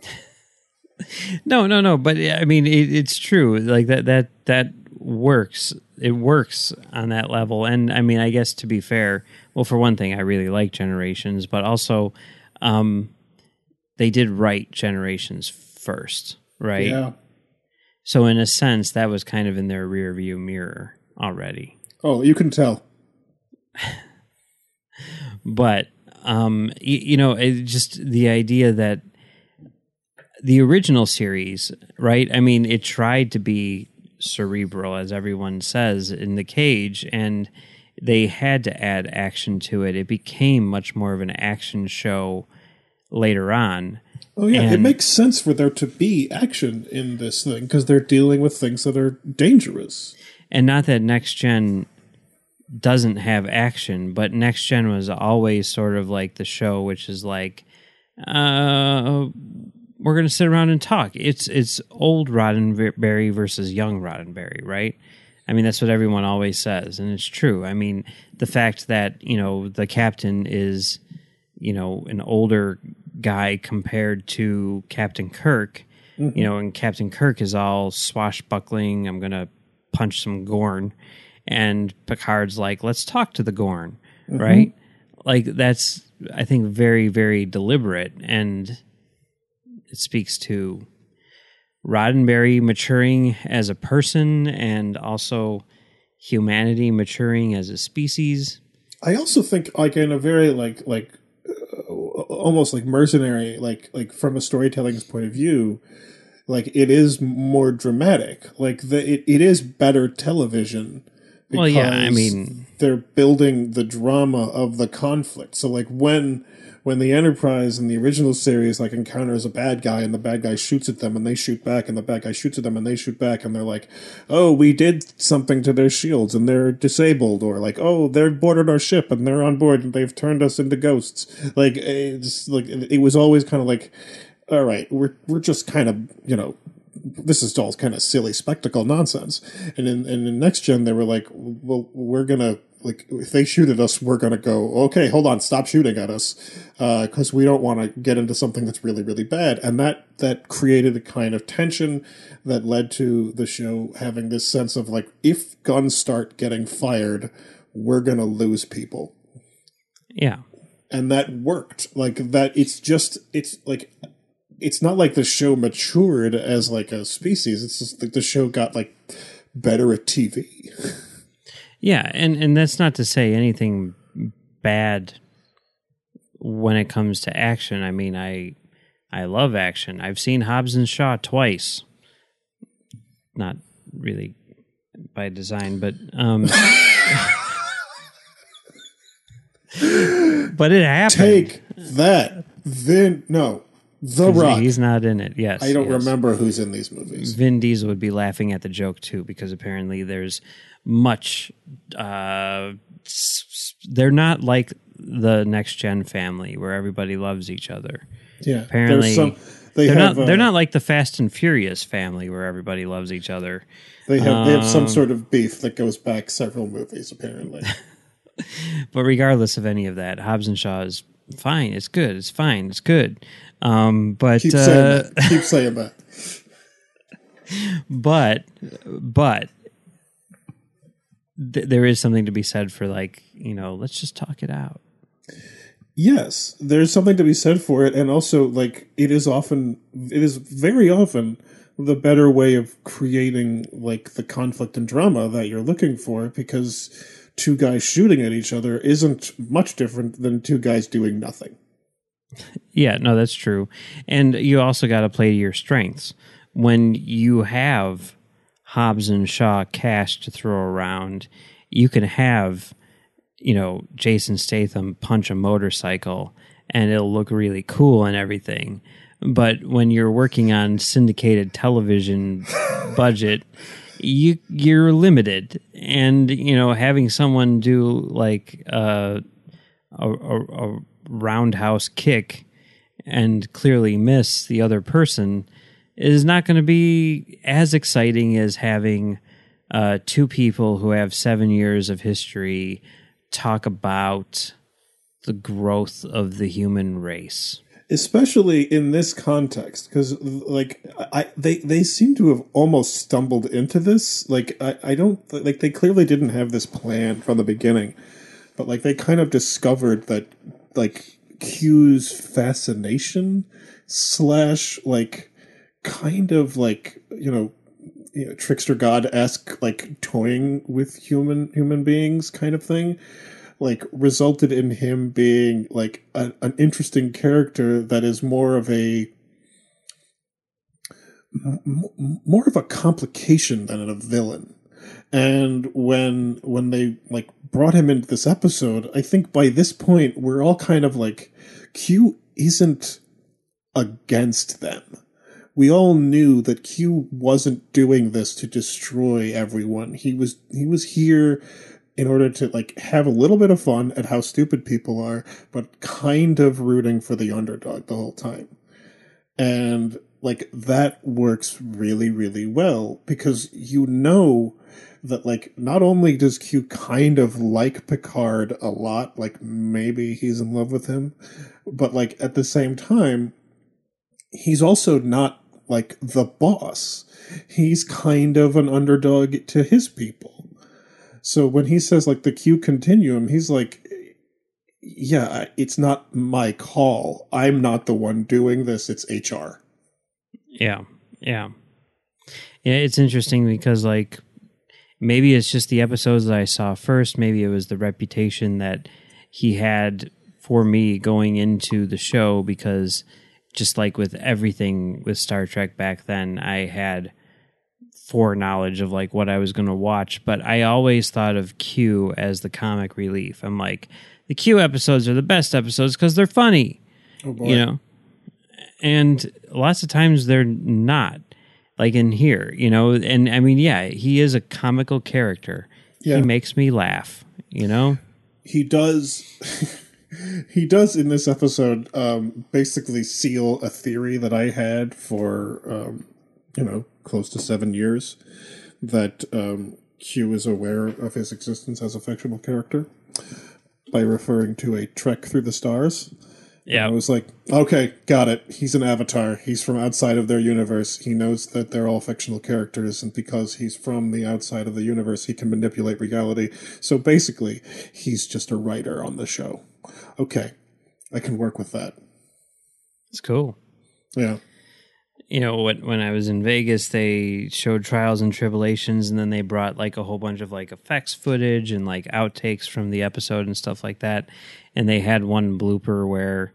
No. But I mean, it's true. Like that works. It works on that level. And I mean, I guess to be fair, well, for one thing, I really like Generations, but also, they did write Generations first, right? Yeah. So in a sense, that was kind of in their rear view mirror already. Oh, you can tell. But, it just the idea that the original series, right? I mean, it tried to be cerebral, as everyone says, in the cage, and they had to add action to it. It became much more of an action show later on. Oh, yeah, it makes sense for there to be action in this thing because they're dealing with things that are dangerous. And not that Next Gen doesn't have action, but Next Gen was always sort of like the show which is like, we're going to sit around and talk. It's old Roddenberry versus young Roddenberry, right? I mean, that's what everyone always says, and it's true. I mean, the fact that, the captain is, an older guy compared to Captain Kirk, and Captain Kirk is all swashbuckling, I'm going to punch some Gorn, and Picard's like, let's talk to the Gorn, right? Like, that's, I think, very, very deliberate, and it speaks to Roddenberry maturing as a person and also humanity maturing as a species. I also think, like, in a very almost like mercenary, like from a storytelling's point of view, like, it is more dramatic. Like, it is better television. Well, yeah, I mean, they're building the drama of the conflict. So like, when the Enterprise in the original series like encounters a bad guy and the bad guy shoots at them and they shoot back and the bad guy shoots at them and they shoot back and they're like, oh, we did something to their shields and they're disabled, or like, oh, they've boarded our ship and they're on board and they've turned us into ghosts. Like, it's like, it was always kind of like, all right, we're just kind of, this is all kind of silly spectacle nonsense. And in Next Gen, they were like, well, we're gonna, like, if they shoot at us, we're gonna go, okay, hold on, stop shooting at us, because we don't want to get into something that's really, really bad. And that created a kind of tension that led to the show having this sense of like, if guns start getting fired, we're gonna lose people. Yeah. And that worked. Like, that, it's not like the show matured as like a species. It's just like the show got like better at TV. Yeah, and that's not to say anything bad when it comes to action. I mean, I love action. I've seen Hobbs and Shaw twice. Not really by design, but but it happened. Take that. The Rock. He's not in it, yes. I don't remember who's in these movies. Vin Diesel would be laughing at the joke, too, because apparently there's much... they're not like the Next Gen family, where everybody loves each other. Yeah. Apparently... They're not like the Fast and Furious family where everybody loves each other. They have some sort of beef that goes back several movies, apparently. But regardless of any of that, Hobbs and Shaw is fine. It's good. It's fine. It's good. But Keep saying that. But there is something to be said for, like, let's just talk it out. Yes, there's something to be said for it, and also, like, it is very often the better way of creating, like, the conflict and drama that you're looking for, because two guys shooting at each other isn't much different than two guys doing nothing. Yeah, no, that's true. And you also got to play to your strengths. When you have Hobbs and Shaw cash to throw around, you can have, Jason Statham punch a motorcycle and it'll look really cool and everything. But when you're working on syndicated television budget, you're limited. And, having someone do like a roundhouse kick and clearly miss the other person is not going to be as exciting as having two people who have 7 years of history talk about the growth of the human race. Especially in this context, because like they seem to have almost stumbled into this. Like I don't like they clearly didn't have this plan from the beginning, but like they kind of discovered that like Q's fascination / like kind of like trickster god-esque like toying with human beings kind of thing, like resulted in him being like an interesting character that is more of a complication than a villain. And when they like brought him into this episode, I think by this point we're all kind of like, Q isn't against them. We all knew that Q wasn't doing this to destroy everyone. He was here in order to like have a little bit of fun at how stupid people are, but kind of rooting for the underdog the whole time. And like that works really, really well, because that like not only does Q kind of like Picard a lot, like maybe he's in love with him, but like at the same time, he's also not like the boss. He's kind of an underdog to his people. So when he says like the Q continuum, he's like, yeah, it's not my call. I'm not the one doing this. It's HR. Yeah. It's interesting because like maybe it's just the episodes that I saw first. Maybe it was the reputation that he had for me going into the show, because just like with everything with Star Trek back then, I had foreknowledge of like what I was going to watch, but I always thought of Q as the comic relief. I'm like, the Q episodes are the best episodes because they're funny, and lots of times they're not, like in here, and I mean, yeah, he is a comical character. Yeah. He makes me laugh, He does. He does in this episode basically seal a theory that I had for, close to 7 years, that Q is aware of his existence as a fictional character by referring to a trek through the stars. Yeah. And I was like, okay, got it. He's an avatar. He's from outside of their universe. He knows that they're all fictional characters, and because he's from the outside of the universe, he can manipulate reality. So basically, he's just a writer on the show. Okay, I can work with that. It's cool. Yeah. When I was in Vegas, they showed Trials and Tribulations, and then they brought like a whole bunch of like effects footage and like outtakes from the episode and stuff like that. And they had one blooper where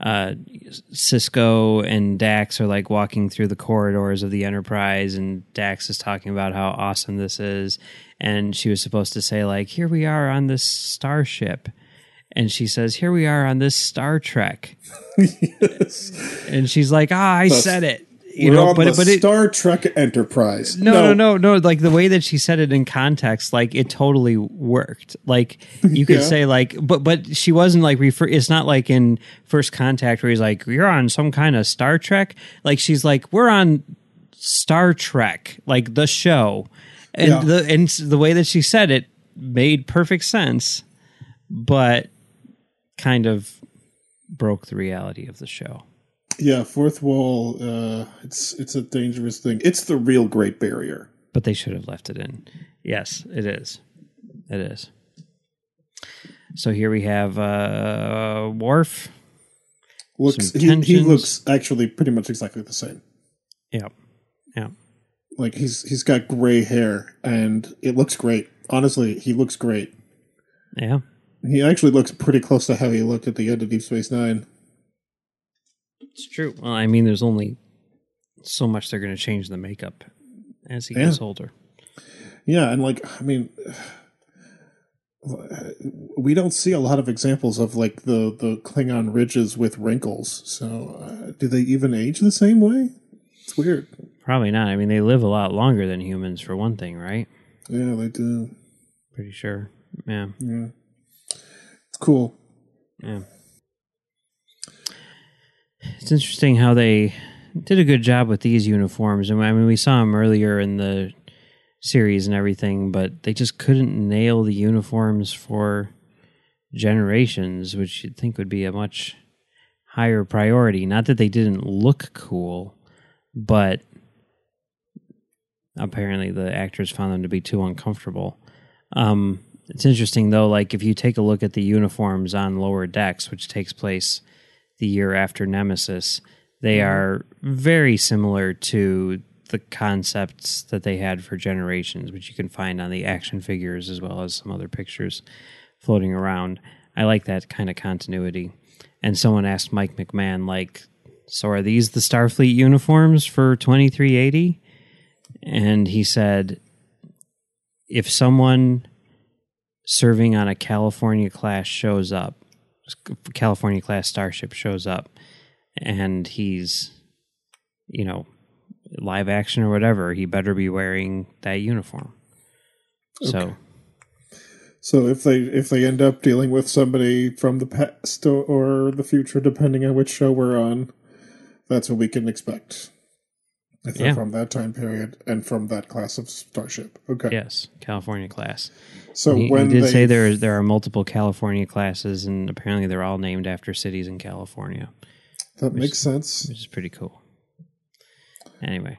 Sisko and Dax are like walking through the corridors of the Enterprise, and Dax is talking about how awesome this is. And she was supposed to say like, here we are on this starship. And she says, here we are on this Star Trek. Yes. And she's like, I said it. you We're know, on but the it Star Trek Enterprise. no. Like the way that she said it in context, like it totally worked. Like you could Yeah. say like, but she wasn't like it's not like in First Contact where he's like, you're on some kind of Star Trek. Like she's like, we're on Star Trek, like the show, and the way that she said it made perfect sense, but kind of broke the reality of the show. Yeah, fourth wall. It's a dangerous thing. It's the real Great Barrier. But they should have left it in. Yes, it is. It is. So here we have Worf. He looks actually pretty much exactly the same. Yeah. Like he's got gray hair and it looks great. Honestly, he looks great. Yeah. He actually looks pretty close to how he looked at the end of Deep Space Nine. It's true. Well, I mean, there's only so much they're going to change the makeup as he gets older. Yeah, and like, I mean, we don't see a lot of examples of like the Klingon ridges with wrinkles. So, do they even age the same way? It's weird. Probably not. I mean, they live a lot longer than humans, for one thing, right? Yeah, they do. Pretty sure. Yeah. It's cool. Yeah. It's interesting how they did a good job with these uniforms. I mean, we saw them earlier in the series and everything, but they just couldn't nail the uniforms for Generations, which you'd think would be a much higher priority. Not that they didn't look cool, but apparently the actors found them to be too uncomfortable. It's interesting, though, like if you take a look at the uniforms on Lower Decks, which takes place the year after Nemesis, they are very similar to the concepts that they had for Generations, which you can find on the action figures as well as some other pictures floating around. I like that kind of continuity. And someone asked Mike McMahon, like, so are these the Starfleet uniforms for 2380? And he said, if someone serving on a California class starship shows up, and he's, live action or whatever, he better be wearing that uniform. Okay. So if they end up dealing with somebody from the past or the future, depending on which show we're on, that's what we can expect. If they're from that time period and from that class of starship. Okay. Yes, California class. So he did say there are multiple California classes, and apparently they're all named after cities in California. That makes sense. Which is pretty cool. Anyway.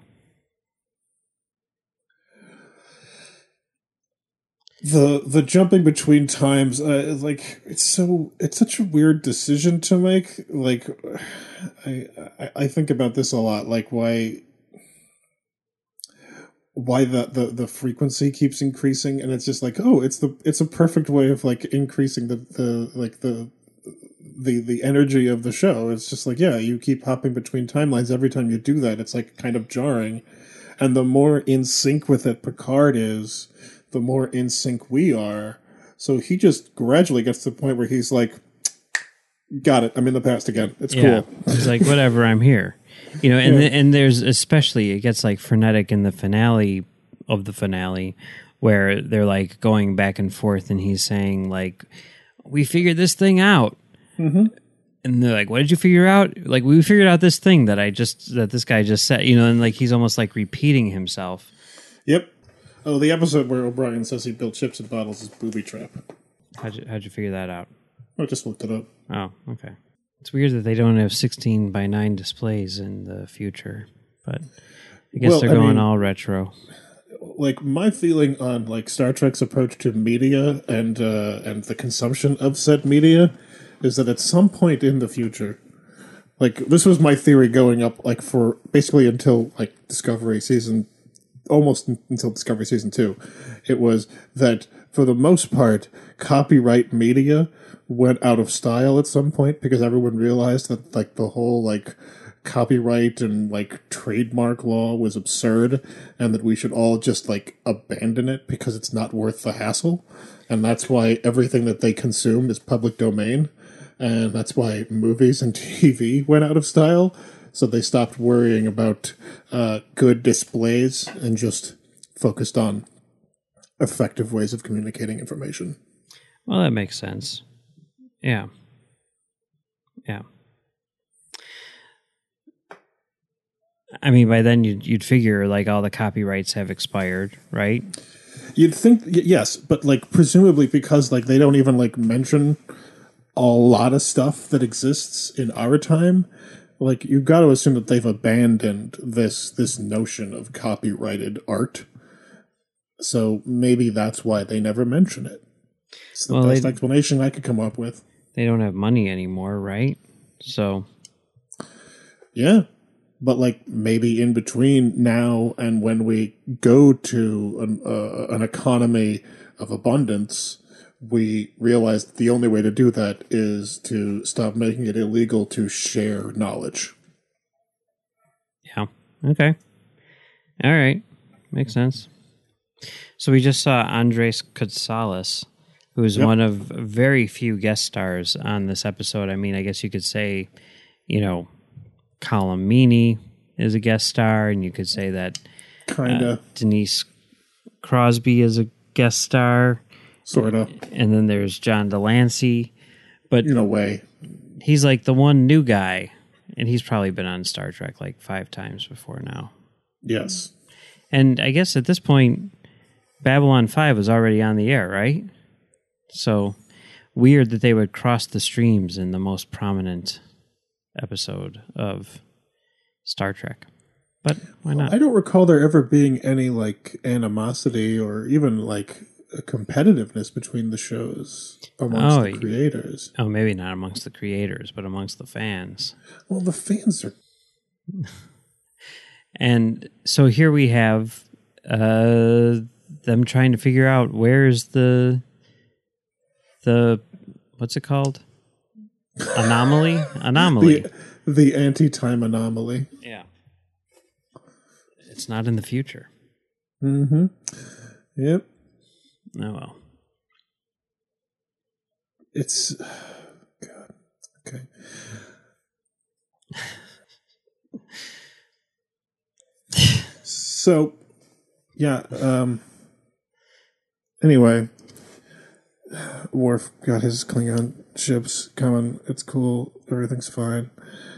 The jumping between times, it's such a weird decision to make. Like, I think about this a lot. Like, why the frequency keeps increasing, and it's just like, oh, it's a perfect way of like increasing the energy of the show. It's just like, yeah, you keep hopping between timelines every time you do that. It's like kind of jarring, and the more in sync with it Picard is, the more in sync we are. So he just gradually gets to the point where he's like, got it, I'm in the past again. It's cool. He's like, whatever, I'm here. And there's especially, it gets like frenetic in the finale of the finale, where they're like going back and forth, and he's saying like, we figured this thing out. Mm-hmm. And they're like, what did you figure out? Like, we figured out this thing that this guy just said, and like he's almost like repeating himself. Yep. Oh, the episode where O'Brien says he built chips and bottles is booby trap. How'd you figure that out? I just looked it up. Oh, okay. It's weird that they don't have 16:9 displays in the future, but I guess they're going all retro. Like, my feeling on like Star Trek's approach to media and the consumption of said media is that at some point in the future, like, this was my theory going up, like, for basically until like Discovery season. Almost until Discovery Season 2, it was that, for the most part, copyright media went out of style at some point because everyone realized that, like, the whole, like, copyright and, like, trademark law was absurd, and that we should all just, like, abandon it because it's not worth the hassle. And that's why everything that they consume is public domain, and that's why movies and TV went out of style. So they stopped worrying about good displays and just focused on effective ways of communicating information. Well, that makes sense. Yeah. Yeah. I mean, by then you'd figure like all the copyrights have expired, right? You'd think, yes, but like presumably because like they don't even like mention a lot of stuff that exists in our time. Like you've got to assume that they've abandoned this notion of copyrighted art. So maybe that's why they never mention it. It's the best explanation I could come up with. They don't have money anymore, right? So, yeah. But like maybe in between now and when we go to an economy of abundance, we realize that the only way to do that is to stop making it illegal to share knowledge. Yeah. Okay. All right. Makes sense. So we just saw Andres Koutsalis, who is one of very few guest stars on this episode. I mean, I guess you could say, Colm Meaney is a guest star, and you could say that Denise Crosby is a guest star. Sort of. And then there's John Delancey. But in a way, he's like the one new guy, and he's probably been on Star Trek like 5 times before now. Yes. And I guess at this point, Babylon 5 was already on the air, right? So weird that they would cross the streams in the most prominent episode of Star Trek. But why not? I don't recall there ever being any like animosity or even like a competitiveness between the shows amongst the creators. Oh, maybe not amongst the creators, but amongst the fans. Well, the fans are... And so here we have them trying to figure out where's the what's it called? Anomaly? The anti-time anomaly. Yeah. It's not in the future. Mm-hmm. Yep. Oh, well. It's... God. Okay. So, yeah. Anyway, Worf got his Klingon ships coming. It's cool. Everything's fine.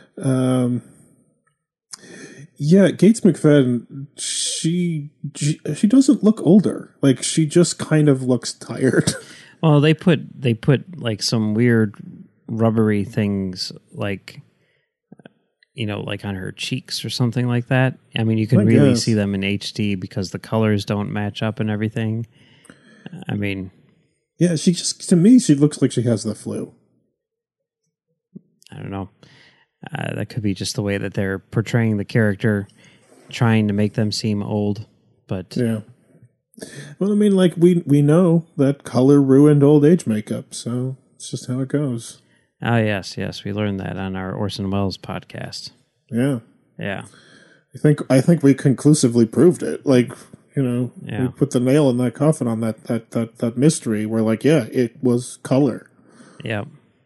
Yeah, Gates McFadden, she doesn't look older. Like, she just kind of looks tired. Well, they put like some weird rubbery things like like on her cheeks or something like that. I mean, you can really see them in HD because the colors don't match up and everything. I mean, yeah, to me, she looks like she has the flu. I don't know. That could be just the way that they're portraying the character, trying to make them seem old. But yeah. Well, I mean, like we know that color ruined old age makeup, so it's just how it goes. Ah, yes, we learned that on our Orson Welles podcast. Yeah. Yeah. I think we conclusively proved it. Like, we put the nail in that coffin on that mystery. We're like, yeah, it was color. Yeah.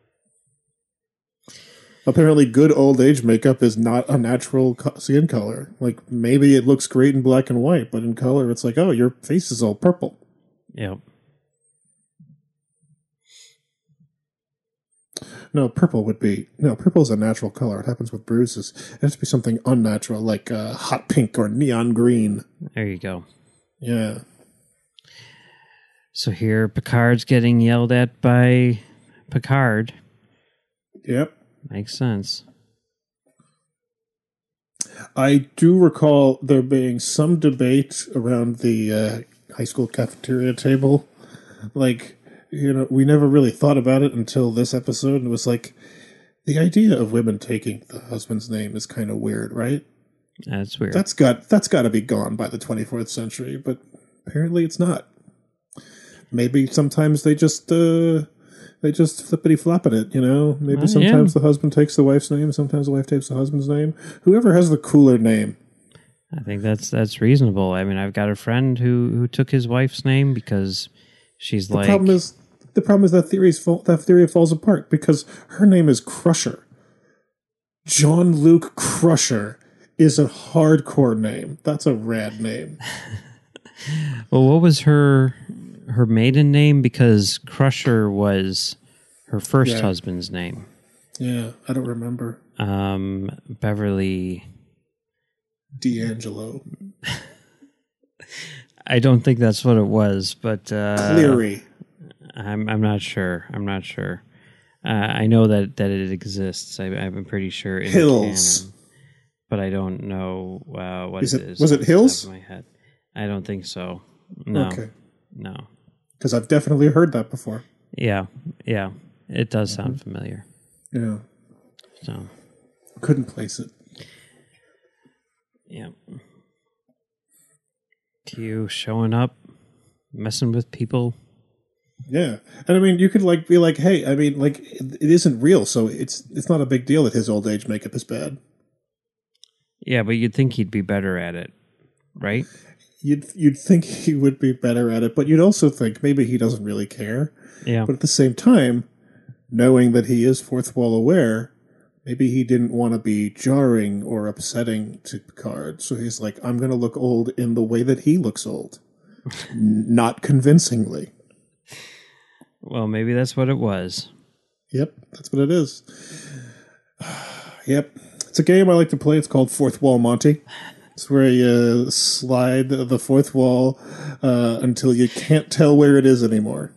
Apparently, good old age makeup is not a natural skin color. Like, maybe it looks great in black and white, but in color, it's like, oh, your face is all purple. Yep. No, purple is a natural color. It happens with bruises. It has to be something unnatural, like hot pink or neon green. There you go. Yeah. So here, Picard's getting yelled at by Picard. Yep. Makes sense. I do recall there being some debate around the high school cafeteria table. Like, we never really thought about it until this episode, and it was like, the idea of women taking the husband's name is kind of weird, right? That's weird. That's got to be gone by the 24th century, but apparently it's not. Maybe sometimes they just flippity flop at it, Maybe sometimes the husband takes the wife's name, sometimes the wife takes the husband's name. Whoever has the cooler name. I think that's reasonable. I mean, I've got a friend who took his wife's name because she's the problem is that theory falls apart because her name is Crusher. Jean-Luc Crusher is a hardcore name. That's a rad name. Well, what was her maiden name? Because Crusher was her first husband's name. Yeah, I don't remember. Beverly D'Angelo. I don't think that's what it was, but Cleary. I'm not sure. I know that it exists. I'm pretty sure in Hills. canon, but I don't know what is it it is. Was it Hills? Top of my head. I don't think so. No. Okay. No. Because I've definitely heard that before. Yeah. It does sound familiar. Yeah. So Couldn't place it. yeah. Q showing up, messing with people. Yeah. And I mean, you could be like, hey, I mean, like, it isn't real, so it's not a big deal that his old age makeup is bad. Yeah, but you'd think he'd be better at it, right? You'd think he would be better at it, but you'd also think maybe he doesn't really care. Yeah. But at the same time, knowing that he is fourth wall aware, maybe he didn't want to be jarring or upsetting to Picard. So he's like, I'm going to look old in the way that he looks old. Not convincingly. Well, maybe that's what it was. Yep, that's what it is. Yep. It's a game I like to play. It's called Fourth Wall Monty. It's where you slide the fourth wall until you can't tell where it is anymore.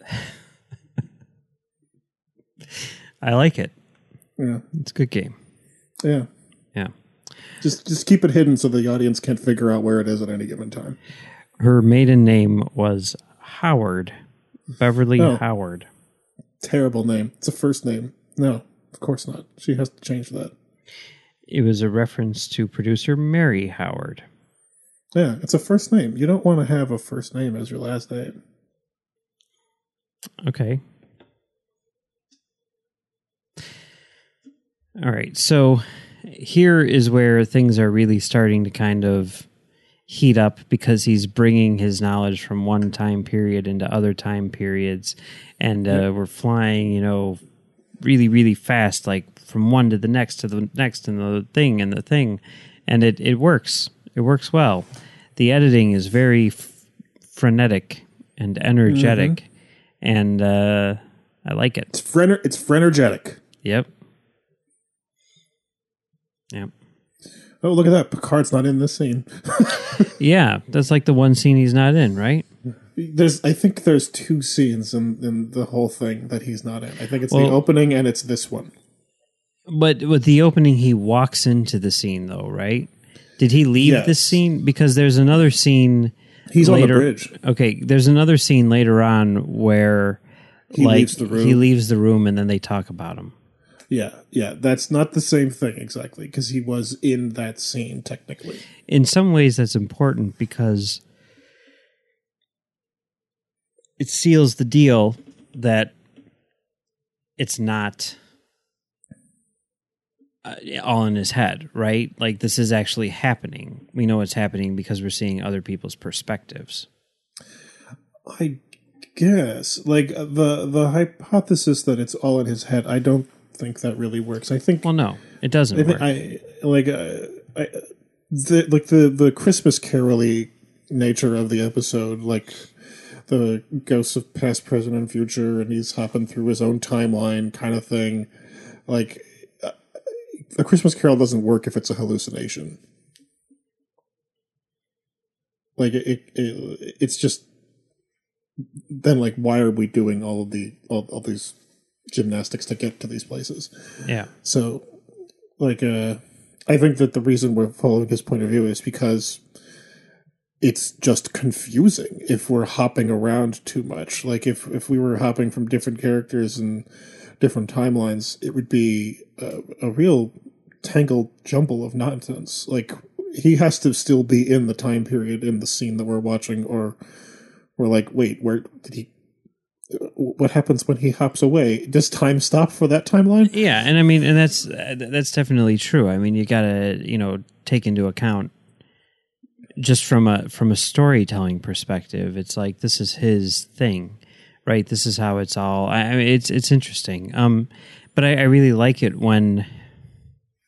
I like it. Yeah. It's a good game. Yeah. Yeah. Just keep it hidden so the audience can't figure out where it is at any given time. Her maiden name was Howard. Beverly Howard. Terrible name. It's a first name. No, of course not. She has to change that. It was a reference to producer Mary Howard. Yeah, it's a first name. You don't want to have a first name as your last name. Okay. All right. So here is where things are really starting to kind of heat up because he's bringing his knowledge from one time period into other time periods. And we're flying, really, really fast, like from one to the next and the thing and the thing. And it works. It works well. The editing is very frenetic and energetic. And I like it. It's frenergetic. Yep. Oh, look at that. Picard's not in this scene. Yeah, that's like the one scene he's not in, right? I think there's two scenes in the whole thing that he's not in. I think it's the opening and it's this one. But with the opening, he walks into the scene, though, right? Did he leave this scene? Because there's another scene. He's later, on the bridge. Okay, there's another scene later on where he leaves the room. He leaves the room and then they talk about him. Yeah, that's not the same thing exactly, because he was in that scene, technically. In some ways, that's important because it seals the deal that it's not all in his head, right? Like, this is actually happening. We know it's happening because we're seeing other people's perspectives. I guess. Like, the hypothesis that it's all in his head, I don't think that really works. I think. Well, no, it doesn't work. The Christmas Carol-y nature of the episode, like the ghosts of past, present, and future, and he's hopping through his own timeline kind of thing. Like, a Christmas Carol doesn't work if it's a hallucination. Like, it's just then, like, why are we doing all these gymnastics to get to these places? Yeah. So, like, I think that the reason we're following his point of view is because it's just confusing if we're hopping around too much. Like, if we were hopping from different characters and different timelines, it would be a real tangled jumble of nonsense. Like, he has to still be in the time period in the scene that we're watching, or we're like, wait, where did he... What happens when he hops away? Does time stop for that timeline? Yeah, and I mean, and that's definitely true. I mean, you got to take into account just from a storytelling perspective. It's like, this is his thing, right? This is how it's all. I mean, it's interesting. But I really like it when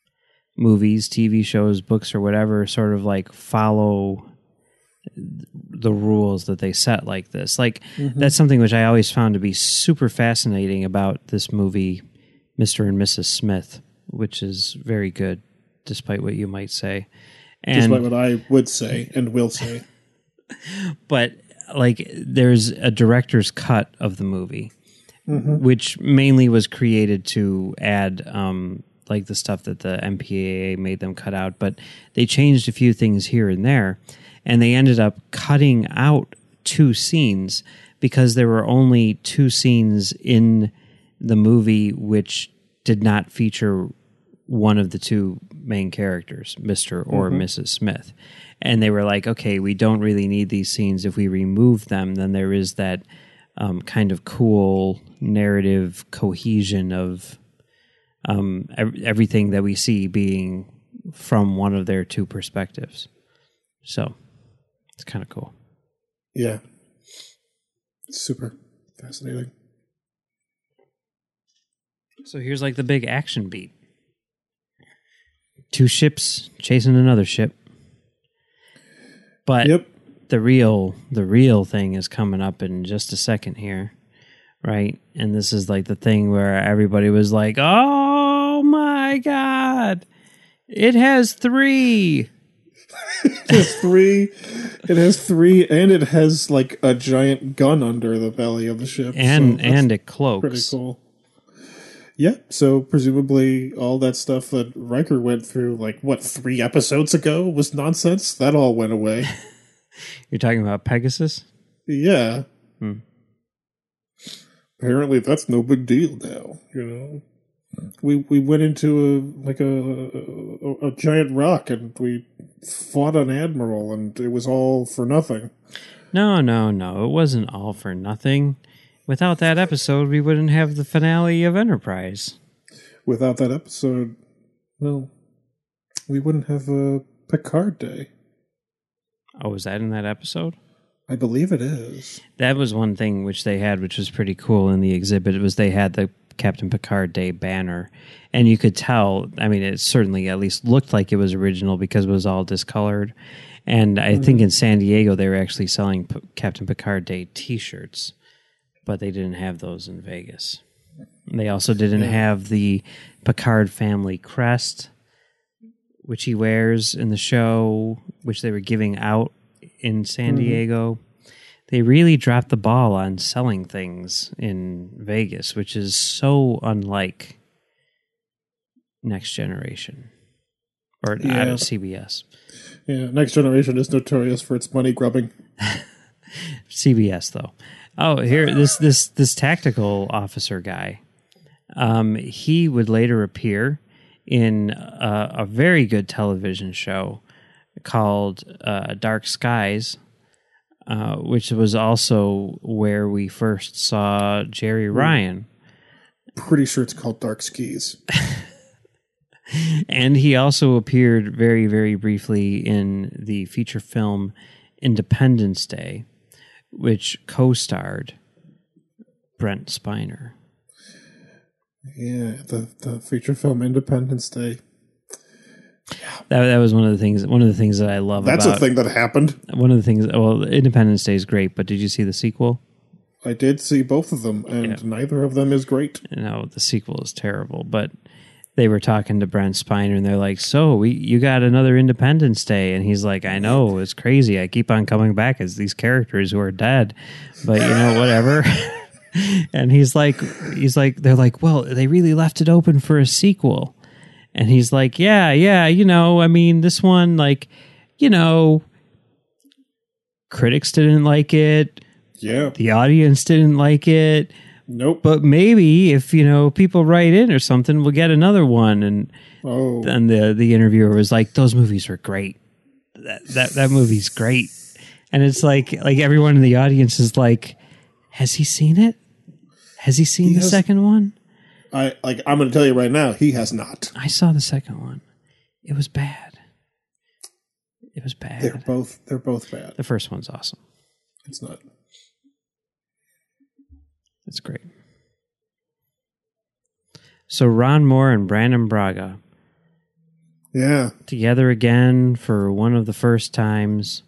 movies, TV shows, books, or whatever sort of like follow the rules that they set like this. Like that's something which I always found to be super fascinating about this movie, Mr. and Mrs. Smith, which is very good, despite what you might say. And, despite what I would say and will say. But like there's a director's cut of the movie, which mainly was created to add like the stuff that the MPAA made them cut out, but they changed a few things here and there, and they ended up cutting out 2 scenes because there were only 2 scenes in the movie which did not feature one of the 2 main characters, Mr. or Mrs. Smith. And they were like, okay, we don't really need these scenes. If we remove them, then there is that kind of cool narrative cohesion of everything that we see being from one of their 2 perspectives. So it's kind of cool. Yeah. Super fascinating. So here's like the big action beat. 2 ships chasing another ship. But the real thing is coming up in just a second here, right? And this is like the thing where everybody was like, "Oh my god, it has 3." It has 3. It has 3, and it has like a giant gun under the belly of the ship, and it cloaks. Pretty cool. Yeah, so presumably all that stuff that Riker went through, like, 3 episodes ago was nonsense? That all went away. You're talking about Pegasus? Yeah. Apparently that's no big deal now, you know? We went into a giant rock and we fought an admiral and it was all for nothing. No. It wasn't all for nothing. Without that episode, we wouldn't have the finale of Enterprise. Without that episode, no, we wouldn't have a Picard Day. Oh, was that in that episode? I believe it is. That was one thing which they had, which was pretty cool in the exhibit. It was they had the Captain Picard Day banner, and you could tell, I mean, it certainly at least looked like it was original because it was all discolored. And I think in San Diego, they were actually selling Captain Picard Day t-shirts, but they didn't have those in Vegas. They also didn't have the Picard family crest, which he wears in the show, which they were giving out in San Diego. They really dropped the ball on selling things in Vegas, which is so unlike Next Generation or out of CBS. Yeah, Next Generation is notorious for its money grubbing. CBS, though. Oh, here, this tactical officer guy, he would later appear in a very good television show called Dark Skies, which was also where we first saw Jerry Ryan. Pretty sure it's called Dark Skis. And he also appeared very, very briefly in the feature film Independence Day, which co-starred Brent Spiner. Yeah, the feature film Independence Day. That was one of the things that I love. That's a thing that happened. One of the things. Well, Independence Day is great, but did you see the sequel? I did see both of them, and neither of them is great. No, the sequel is terrible. But they were talking to Brent Spiner, and they're like, "So you got another Independence Day?" And he's like, "I know, it's crazy. I keep on coming back as these characters who are dead, but you know, whatever." And he's like, they're like, "Well, they really left it open for a sequel." And he's like, yeah, you know, I mean, this one, like, you know, critics didn't like it. Yeah. The audience didn't like it. Nope. But maybe if, you know, people write in or something, we'll get another one. And then the interviewer was like, those movies were great. That movie's great. And it's like everyone in the audience is like, has he seen it? Has he seen the second one? I'm going to tell you right now, he has not. I saw the second one. It was bad. They're both bad. The first one's awesome. It's not. It's great. So Ron Moore and Brandon Braga Yeah. Together again for one of the first times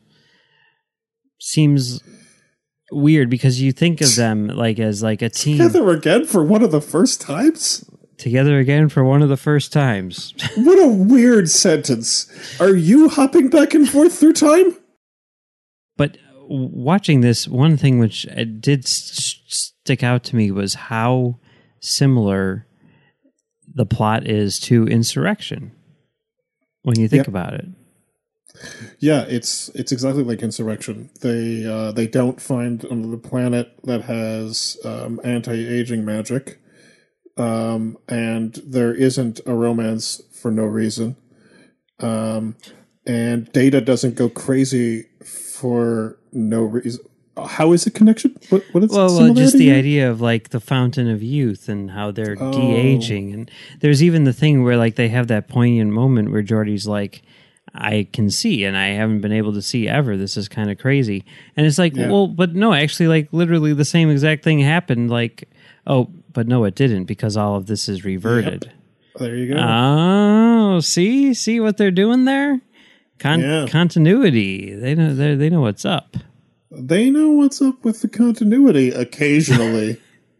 seems weird because you think of them like as like a team. Together again for one of the first times? Together again for one of the first times. What a weird sentence. Are you hopping back and forth through time? But watching this, one thing which did stick out to me was how similar the plot is to Insurrection when you think about it. Yeah, it's exactly like Insurrection. They don't find another planet that has anti-aging magic, and there isn't a romance for no reason, and Data doesn't go crazy for no reason. How is it connection? What is well, just the idea of like the fountain of youth and how they're de-aging, and there's even the thing where like they have that poignant moment where Geordi's like, I can see, and I haven't been able to see ever. This is kind of crazy. And it's like, well, but no, actually, like, literally the same exact thing happened. Like, oh, but no, it didn't, because all of this is reverted. Yep. There you go. Oh, see what they're doing there? Continuity. They know what's up. They know what's up with the continuity occasionally.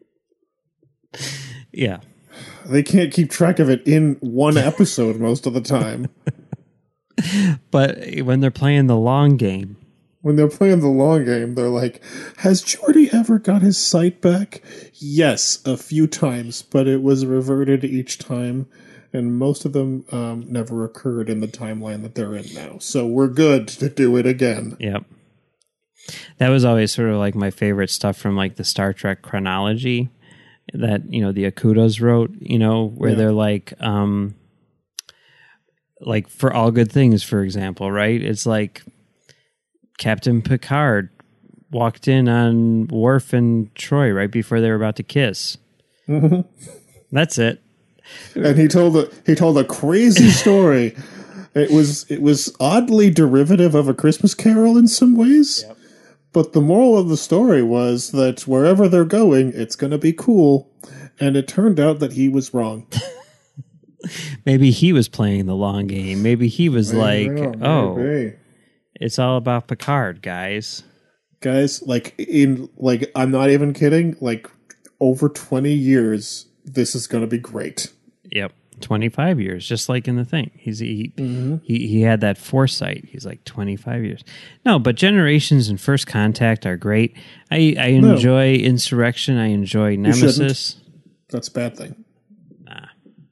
Yeah. They can't keep track of it in one episode most of the time. But when they're playing the long game. When they're playing the long game, they're like, has Geordi ever got his sight back? Yes, a few times, but it was reverted each time, and most of them never occurred in the timeline that they're in now. So we're good to do it again. Yep. That was always sort of like my favorite stuff from like the Star Trek chronology that, the Akudas wrote, where they're like For All Good Things, for example, right? It's like Captain Picard walked in on Worf and Troy right before they were about to kiss. Mm-hmm. That's it. And he told a crazy story. It was oddly derivative of A Christmas Carol in some ways. Yep. But the moral of the story was that wherever they're going, it's going to be cool. And it turned out that he was wrong. Maybe he was playing the long game. Maybe he was maybe. It's all about Picard, guys. Guys, I'm not even kidding. Like, over 20 years, this is going to be great. Yep. 25 years, just like in the thing. He had that foresight. He's like 25 years. No, but Generations and First Contact are great. I enjoy Insurrection. I enjoy Nemesis. That's a bad thing. Nah.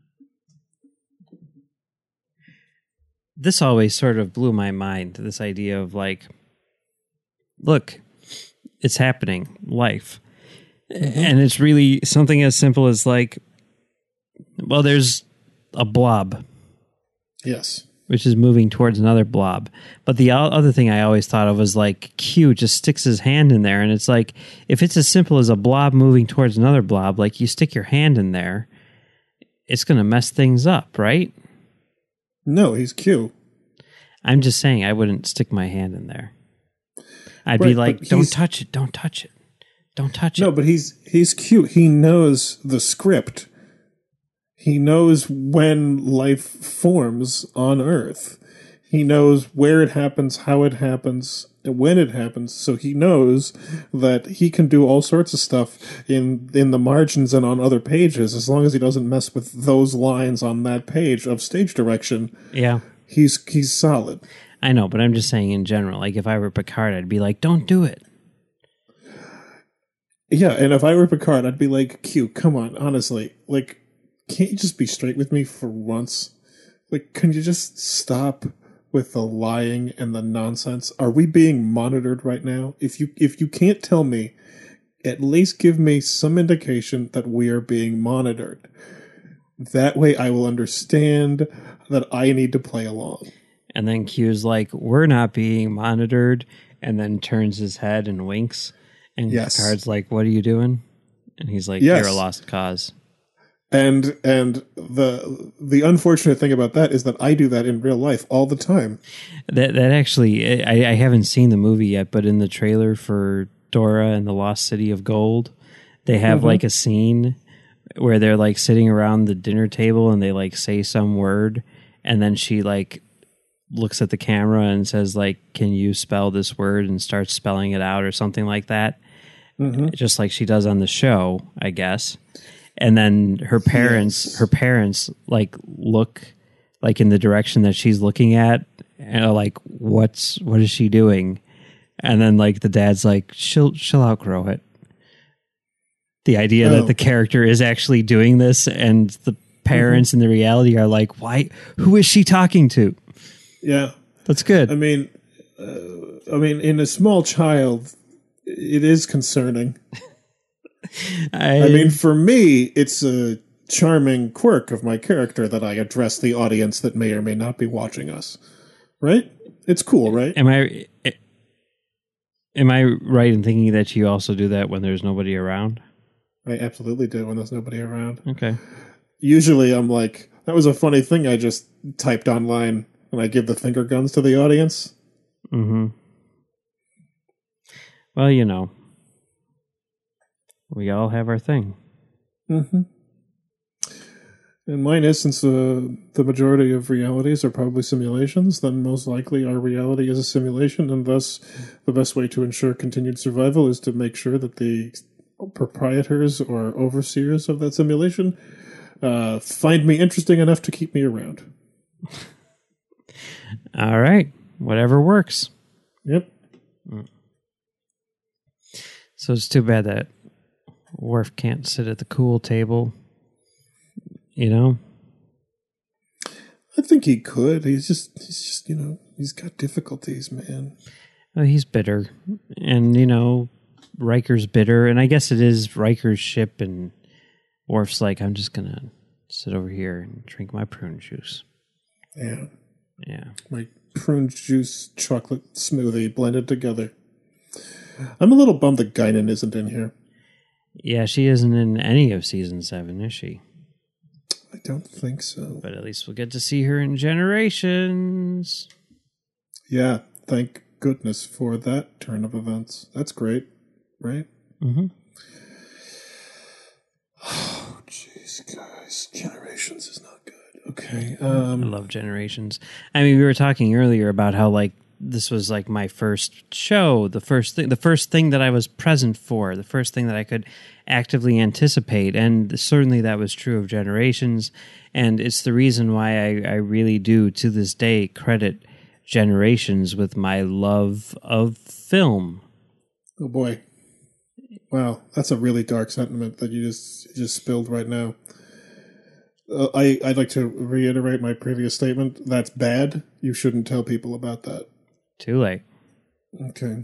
This always sort of blew my mind, this idea of like, look, it's happening, life. Mm-hmm. And it's really something as simple as like, well, there's a blob. Yes. Which is moving towards another blob. But the other thing I always thought of was like Q just sticks his hand in there. And it's like, if it's as simple as a blob moving towards another blob, like you stick your hand in there, it's going to mess things up, right? No, he's Q. I'm just saying I wouldn't stick my hand in there. I'd be like, don't touch it, don't touch it, don't touch it. No, but he's Q. He knows the script. He knows when life forms on Earth. He knows where it happens, how it happens, and when it happens. So he knows that he can do all sorts of stuff in the margins and on other pages, as long as he doesn't mess with those lines on that page of stage direction. Yeah. He's solid. I know, but I'm just saying in general, like if I were Picard, I'd be like, don't do it. Yeah, and if I were Picard, I'd be like, Q, come on, honestly, like, can't you just be straight with me for once? Like, can you just stop with the lying and the nonsense? Are we being monitored right now? If you can't tell me, at least give me some indication that we are being monitored. That way I will understand that I need to play along. And then Q's like, we're not being monitored, and then turns his head and winks. And Picard's like, what are you doing? And he's like, you're a lost cause. And the unfortunate thing about that is that I do that in real life all the time. That actually, I haven't seen the movie yet, but in the trailer for Dora and the Lost City of Gold, they have like a scene where they're like sitting around the dinner table and they like say some word, and then she like looks at the camera and says like, "Can you spell this word?" and starts spelling it out or something like that. Just like she does on the show, I guess. And then her parents like look like in the direction that she's looking at, and are like, what is she doing? And then like the dad's like, she'll outgrow it. The idea that the character is actually doing this, and the parents in the reality are like, why? Who is she talking to? Yeah, that's good. I mean, in a small child, it is concerning. I mean, for me, it's a charming quirk of my character that I address the audience that may or may not be watching us. Right? It's cool, right? Am I right in thinking that you also do that when there's nobody around? I absolutely do when there's nobody around. Okay. Usually I'm like, that was a funny thing I just typed online, and I give the finger guns to the audience. Mm-hmm. Well, you know, we all have our thing. Mm-hmm. In mine is, since the majority of realities are probably simulations, then most likely our reality is a simulation, and thus the best way to ensure continued survival is to make sure that the proprietors or overseers of that simulation find me interesting enough to keep me around. All right. Whatever works. Yep. So it's too bad that Worf can't sit at the cool table. You know? I think he could. He's just, you know, he's got difficulties, man. Well, he's bitter. And, you know, Riker's bitter. And I guess it is Riker's ship, and Worf's like, I'm just going to sit over here and drink my prune juice. Yeah. Yeah. My prune juice chocolate smoothie blended together. I'm a little bummed that Guinan isn't in here. Yeah, she isn't in any of season 7, is she? I don't think so. But at least we'll get to see her in Generations. Yeah, thank goodness for that turn of events. That's great, right? Mm-hmm. Oh, jeez, guys. Generations is not good. Okay. I love Generations. I mean, we were talking earlier about how, like, this was like my first show, the first thing that I was present for, the first thing that I could actively anticipate, and certainly that was true of Generations, and it's the reason why I really do, to this day, credit Generations with my love of film. Oh boy. Wow, that's a really dark sentiment that you just spilled right now. I'd like to reiterate my previous statement. That's bad. You shouldn't tell people about that. Too late. Okay.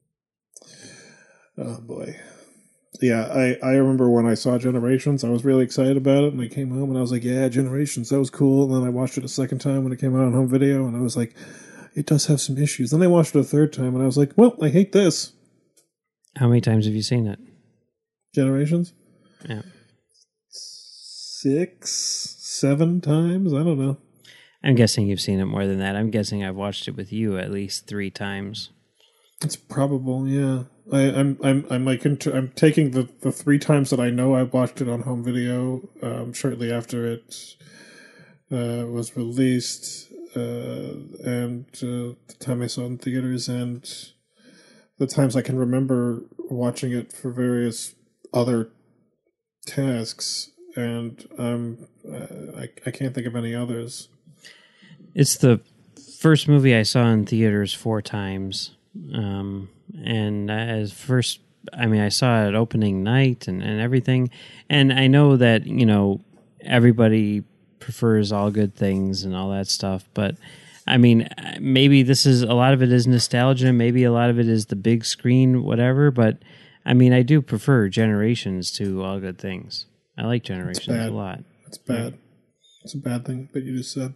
Oh, boy. Yeah, I remember when I saw Generations, I was really excited about it, and I came home and I was like, yeah, Generations, that was cool. And then I watched it a second time when it came out on home video, and I was like, it does have some issues. Then I watched it a third time, and I was like, well, I hate this. How many times have you seen it? Generations? Yeah. 6, 7 times? I don't know. I'm guessing you've seen it more than that. I'm guessing I've watched it with you at least 3 times. It's probable, yeah. I'm taking the 3 times that I know I watched it on home video shortly after it was released, and the time I saw it in theaters, and the times I can remember watching it for various other tasks, and I can't think of any others. It's the first movie I saw in theaters 4 times. And I saw it opening night and everything. And I know that, you know, everybody prefers All Good Things and all that stuff. But I mean, maybe a lot of it is nostalgia. Maybe a lot of it is the big screen, whatever. But I mean, I do prefer Generations to All Good Things. I like Generations a lot. It's bad. Yeah. It's a bad thing that you just said.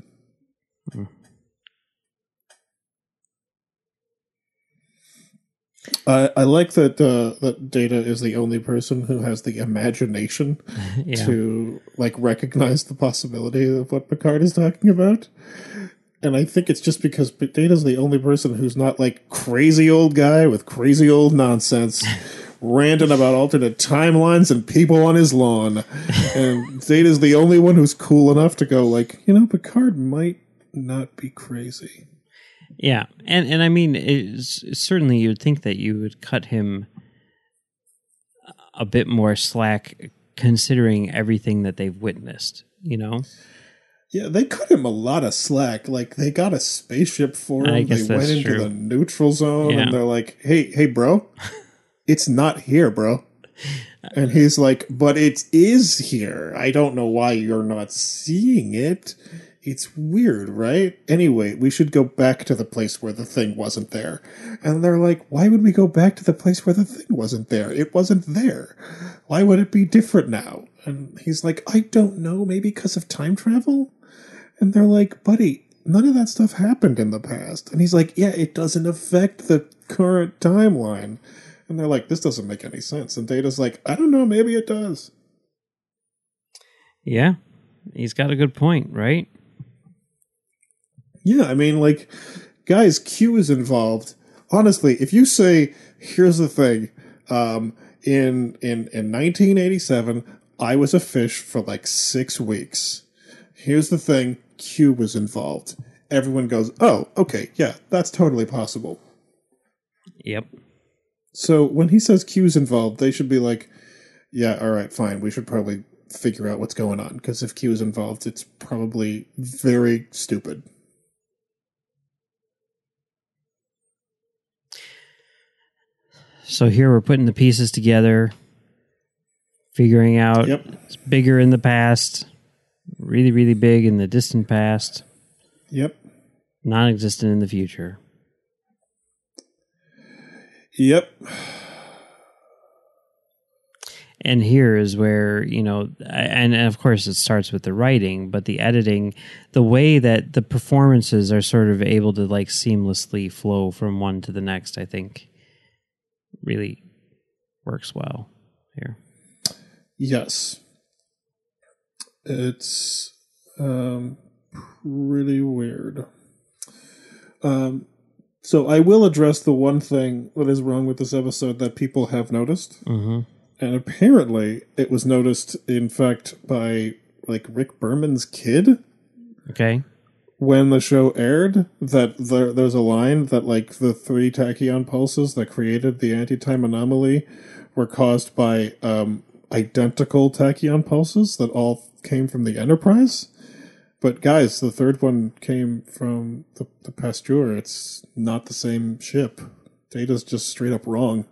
I like that that Data is the only person who has the imagination to like recognize the possibility of what Picard is talking about. And I think it's just because Data's the only person who's not like crazy old guy with crazy old nonsense ranting about alternate timelines and people on his lawn. And Data's the only one who's cool enough to go like, you know, Picard might not be crazy. Yeah, and I mean, certainly you'd think that you would cut him a bit more slack, considering everything that they've witnessed. You know, Yeah, they cut him a lot of slack. Like, they got a spaceship for him. I guess They went that's into true. the neutral zone, Yeah. and they're like, hey, bro, it's not here, bro. And he's like, but it is here. I don't know why you're not seeing it. It's weird, right? Anyway, we should go back to the place where the thing wasn't there. And they're like, why would we go back to the place where the thing wasn't there? It wasn't there. Why would it be different now? And he's like, I don't know, maybe because of time travel? And they're like, buddy, none of that stuff happened in the past. And he's like, yeah, it doesn't affect the current timeline. And they're like, this doesn't make any sense. And Data's like, I don't know, maybe it does. Yeah, he's got a good point, right? Yeah, I mean, like, guys, Q is involved. Honestly, if you say, here's the thing, in 1987, I was a fish for like 6 weeks. Here's the thing, Q was involved. Everyone goes, oh, okay, yeah, that's totally possible. Yep. So when he says Q's involved, they should be like, yeah, all right, fine. We should probably figure out what's going on. Because if Q's involved, it's probably very stupid. So here we're putting the pieces together, figuring out Yep. it's bigger in the past, really, really big in the distant past, Yep. non-existent in the future. Yep. And here is where, and of course it starts with the writing, but the editing, the way that the performances are sort of able to like seamlessly flow from one to the next, I think really works well here. Yes. It's pretty weird. So I will address the one thing that is wrong with this episode that people have noticed. Mm-hmm. And apparently it was noticed, in fact, by like Rick Berman's kid. Okay. When the show aired, that there's a line that like the 3 tachyon pulses that created the anti-time anomaly were caused by identical tachyon pulses that all came from the Enterprise. But guys, the third one came from the Pasteur. It's not the same ship. Data's just straight up wrong.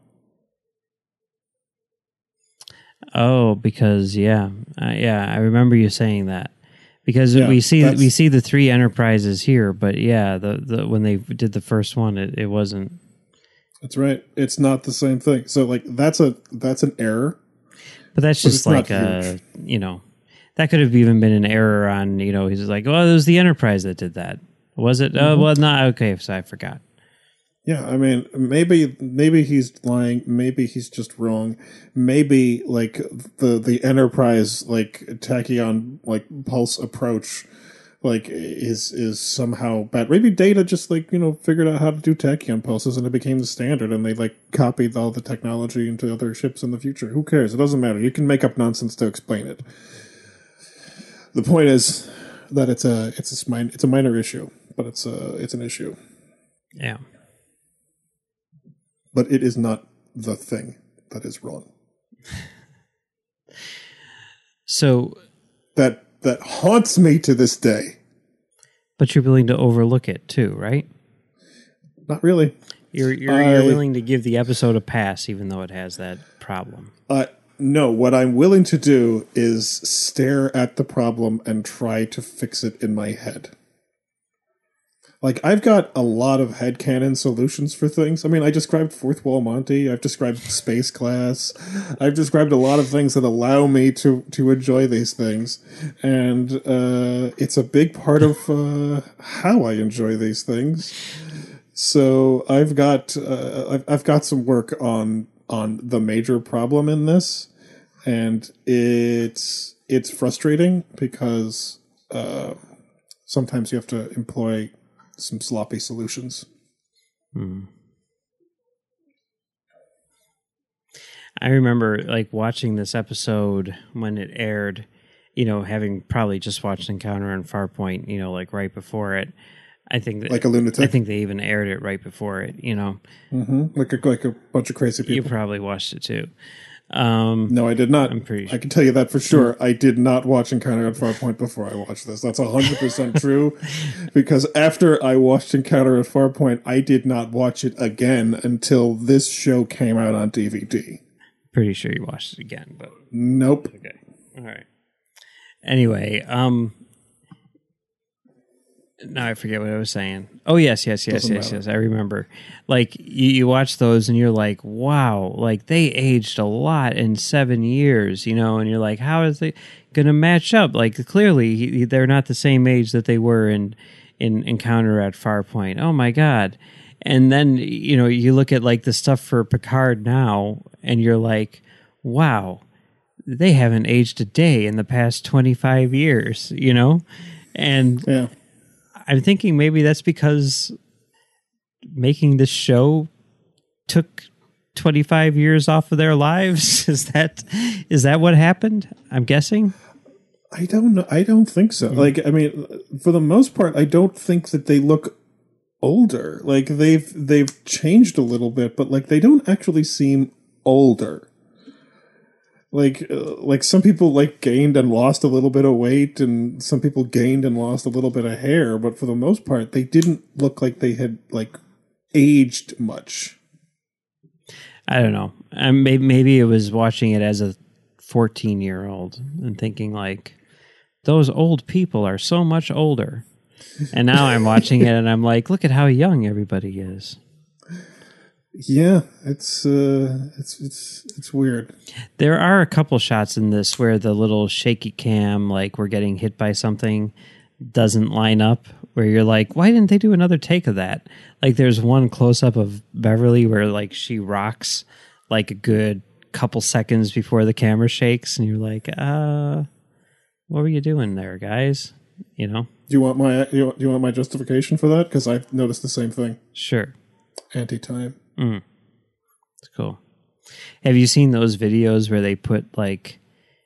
Oh, because I remember you saying that. Because Yeah, we see the 3 Enterprises here, but yeah, the when they did the first one, it wasn't. That's right. It's not the same thing. So like that's an error. But that's But just it's like not huge. that could have even been an error on he's like, oh, it was the Enterprise that did that, was it? Oh, well, not okay. So I forgot. Yeah, I mean, maybe he's lying. Maybe he's just wrong. Maybe like the Enterprise like tachyon like pulse approach like is somehow bad. Maybe Data just like figured out how to do tachyon pulses and it became the standard, and they like copied all the technology into other ships in the future. Who cares? It doesn't matter. You can make up nonsense to explain it. The point is that it's a minor issue, but it's an issue. Yeah. But it is not the thing that is wrong. So, That haunts me to this day. but you're willing to overlook it too, right? Not really. You're willing to give the episode a pass, even though it has that problem. No, what I'm willing to do is stare at the problem and try to fix it in my head. Like, I've got a lot of headcanon solutions for things. I mean, I described Fourth Wall Monty. I've described Space Class. I've described a lot of things that allow me to enjoy these things. And it's a big part of how I enjoy these things. So I've got some work on the major problem in this. And it's frustrating because sometimes you have to employ some sloppy solutions. I remember like watching this episode when it aired. having probably just watched Encounter on Farpoint, like right before it, I think that, like a lunatic. I think they even aired it right before it. Like a bunch of crazy people. You probably watched it too. No, I did not. I'm pretty sure. I can tell you that for sure. I did not watch Encounter at Farpoint before I watched this. That's 100% true. Because after I watched Encounter at Farpoint, I did not watch it again until this show came out on DVD. Pretty sure you watched it again, but nope. Okay, all right. Anyway, now I forget what I was saying. Oh, yes. I remember. Like, you watch those and you're like, wow, like they aged a lot in 7 years, and you're like, how is they going to match up? Like, clearly they're not the same age that they were in Encounter at Farpoint. Oh my God. And then, you look at like the stuff for Picard now and you're like, wow, they haven't aged a day in the past 25 years, And yeah. I'm thinking maybe that's because making this show took 25 years off of their lives. Is that what happened? I'm guessing. I don't know. I don't think so. Like, I mean, for the most part, I don't think that they look older. Like they've changed a little bit, but like they don't actually seem older. Like some people like gained and lost a little bit of weight, and some people gained and lost a little bit of hair, but for the most part, they didn't look like they had like aged much. I don't know. Maybe it was watching it as a 14-year-old and thinking like, those old people are so much older. And now I'm watching it and I'm like, look at how young everybody is. Yeah, it's weird. There are a couple shots in this where the little shaky cam, like we're getting hit by something, doesn't line up, where you're like, why didn't they do another take of that? Like there's one close up of Beverly where like she rocks like a good couple seconds before the camera shakes, and you're like, what were you doing there, guys? Do you want my justification for that? Because I've noticed the same thing. Sure. Anti-time. It's cool. Have you seen those videos where they put like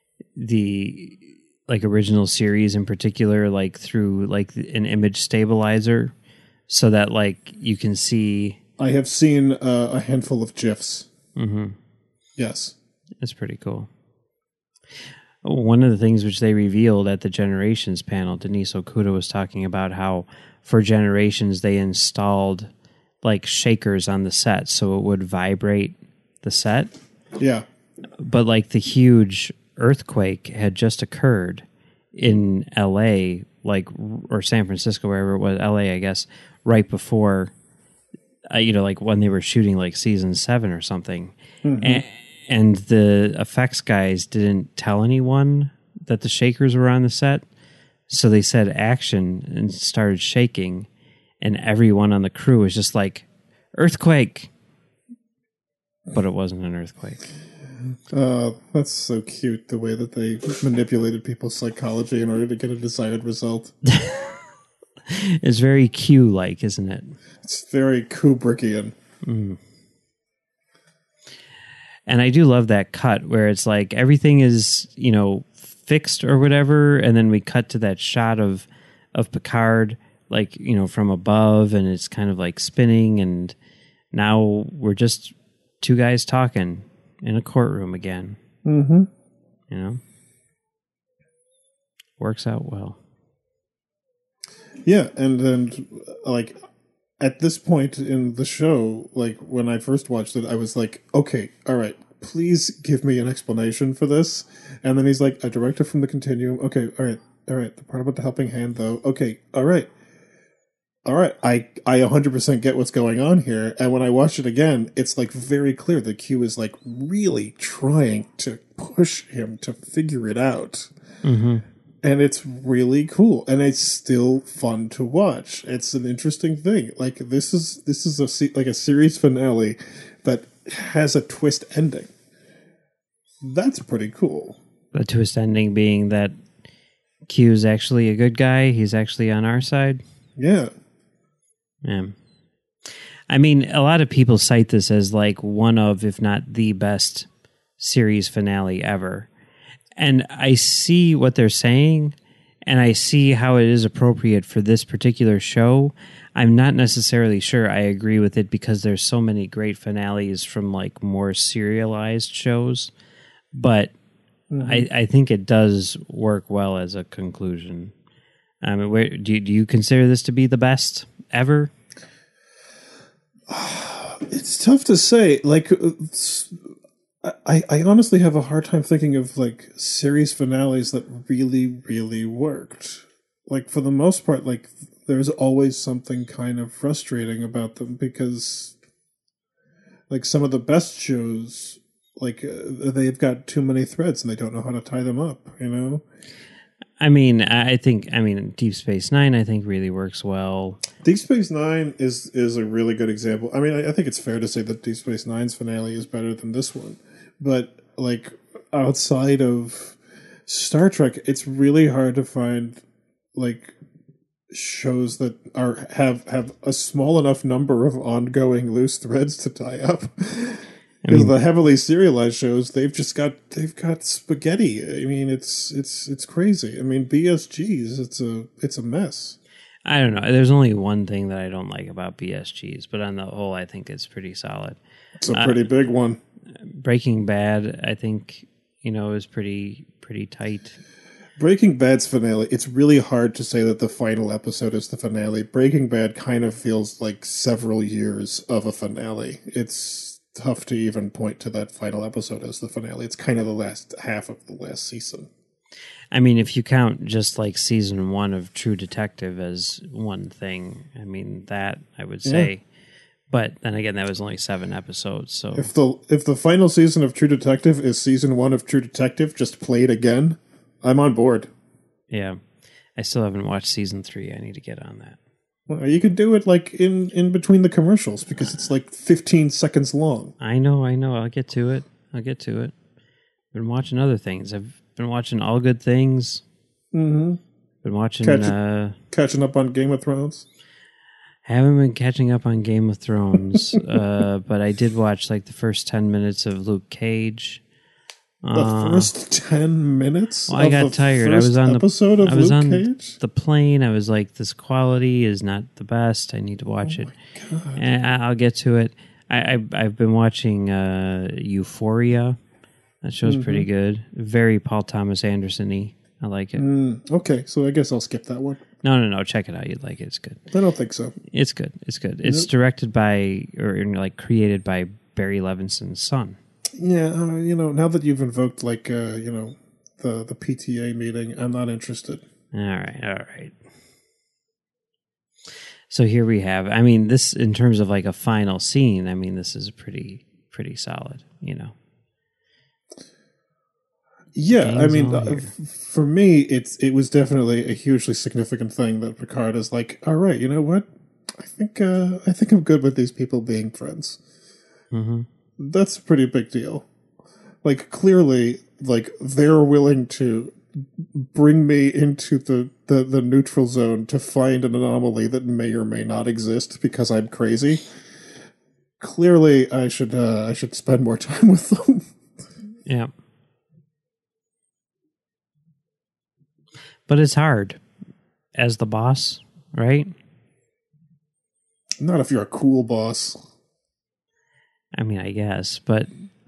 the original series in particular, like through like an image stabilizer, so that like you can see? I have seen a handful of GIFs. Mm-hmm. Yes, it's pretty cool. One of the things which they revealed at the Generations panel, Denise Okuda was talking about how for Generations they installed like shakers on the set so it would vibrate the set. Yeah. But like the huge earthquake had just occurred in LA, like, or San Francisco, wherever it was, LA, I guess, right before, like when they were shooting like season 7 or something. Mm-hmm. And the effects guys didn't tell anyone that the shakers were on the set. So they said action and started shaking. And everyone on the crew was just like, earthquake. But it wasn't an earthquake. That's so cute, the way that they manipulated people's psychology in order to get a desired result. It's very Q-like, isn't it? It's very Kubrickian. Mm. And I do love that cut where it's like everything is, fixed or whatever, and then we cut to that shot of Picard, like, from above, and it's kind of like spinning, and now we're just two guys talking in a courtroom again. Mm-hmm. Works out well. Yeah, and then, like, at this point in the show, like, when I first watched it, I was like, okay, all right, please give me an explanation for this. And then he's like, a director from the Continuum. Okay, all right, the part about the helping hand, though. Okay, all right, I 100% get what's going on here. And when I watch it again, it's, like, very clear that Q is, like, really trying to push him to figure it out. Mm-hmm. And it's really cool, and it's still fun to watch. It's an interesting thing. Like this is a series finale that has a twist ending. That's pretty cool. The twist ending being that Q is actually a good guy. He's actually on our side. Yeah. Yeah. I mean, a lot of people cite this as like one of, if not the best series finale ever. And I see what they're saying, and I see how it is appropriate for this particular show. I'm not necessarily sure I agree with it because there's so many great finales from like more serialized shows, but I think it does work well as a conclusion. Do you consider this to be the best ever? It's tough to say. Like, I honestly have a hard time thinking of like series finales that really, really worked. Like, for the most part, like there's always something kind of frustrating about them because, like, some of the best shows, like they've got too many threads and they don't know how to tie them up. You know. I mean, Deep Space Nine, I think, really works well. Deep Space Nine is a really good example. I mean, I think it's fair to say that Deep Space Nine's finale is better than this one. But, like, outside of Star Trek, it's really hard to find, like, shows that have a small enough number of ongoing loose threads to tie up. Because the heavily serialized shows, they've got spaghetti. I mean, it's crazy. I mean, BSGs, it's a mess. I don't know. There's only one thing that I don't like about BSGs, but on the whole, I think it's pretty solid. It's a pretty big one. Breaking Bad, I think, is pretty tight. Breaking Bad's finale, it's really hard to say that the final episode is the finale. Breaking Bad kind of feels like several years of a finale. It's tough to even point to that final episode as the finale. It's kind of the last half of the last season. I mean, if you count just like season 1 of True Detective as one thing, I mean, that I would say. Yeah. But then again, that was only 7 episodes. So if the final season of True Detective is season 1 of True Detective just played again, I'm on board. Yeah. I still haven't watched season 3. I need to get on that. Well, you could do it like in between the commercials because it's like 15 seconds long. I know. I'll get to it. Been watching other things. I've been watching All Good Things. Mm-hmm. Been watching... catching up on Game of Thrones. Haven't been catching up on Game of Thrones, but I did watch like the first 10 minutes of Luke Cage. The first 10 minutes? Well, I got tired. I was on the plane. I was like, this quality is not the best. I need to watch it. God. And I'll get to it. I've been watching Euphoria. That show's pretty good. Very Paul Thomas Anderson-y. I like it. Okay, so I guess I'll skip that one. No. Check it out. You'd like it. It's good. I don't think so. It's good. It's directed by, or like created by Barry Levinson's son. Yeah, now that you've invoked, like, the PTA meeting, I'm not interested. All right. So here we have, I mean, this, in terms of like a final scene, I mean, this is pretty solid, Yeah, I mean, for me, it was definitely a hugely significant thing that Picard is like, all right, you know what? I think I'm good with these people being friends. Mm-hmm. That's a pretty big deal. Like, clearly, like, they're willing to bring me into the neutral zone to find an anomaly that may or may not exist because I'm crazy. Clearly, I should spend more time with them. Yeah. But it's hard as the boss, right? Not if you're a cool boss. I mean, I guess, but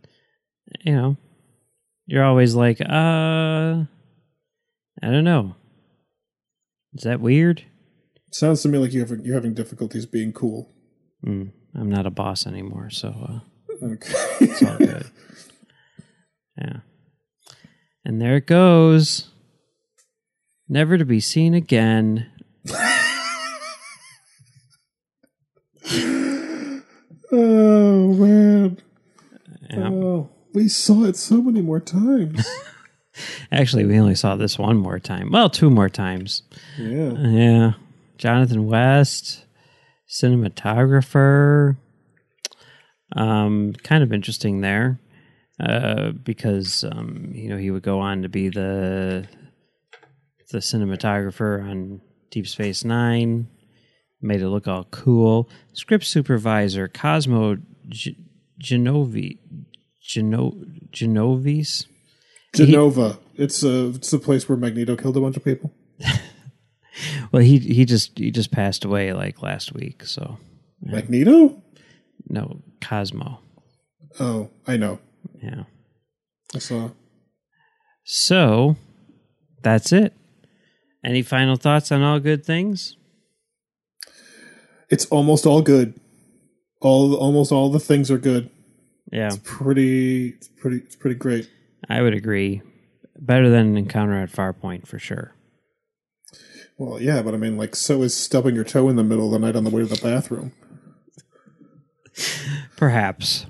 you're always like, I don't know. Is that weird? Sounds to me like you're having difficulties being cool. I'm not a boss anymore, so okay. It's all good. Yeah. And there it goes. Never to be seen again. Oh, man. Yeah. Oh, we saw it so many more times. Actually, we only saw this one more time. Well, 2 more times. Yeah. Jonathan West, cinematographer. Kind of interesting there. Because, he would go on to be the cinematographer on Deep Space Nine. Made it look all cool. Script supervisor Cosmo Genova. It's the place where Magneto killed a bunch of people. Well, he just passed away like last week. So Magneto? No, Cosmo. Oh, I know. Yeah, I saw. So that's it. Any final thoughts on All Good Things? It's almost all good. Almost all the things are good. Yeah, it's pretty great. I would agree. Better than Encounter at Farpoint for sure. Well, yeah, but I mean, like, so is stubbing your toe in the middle of the night on the way to the bathroom. Perhaps.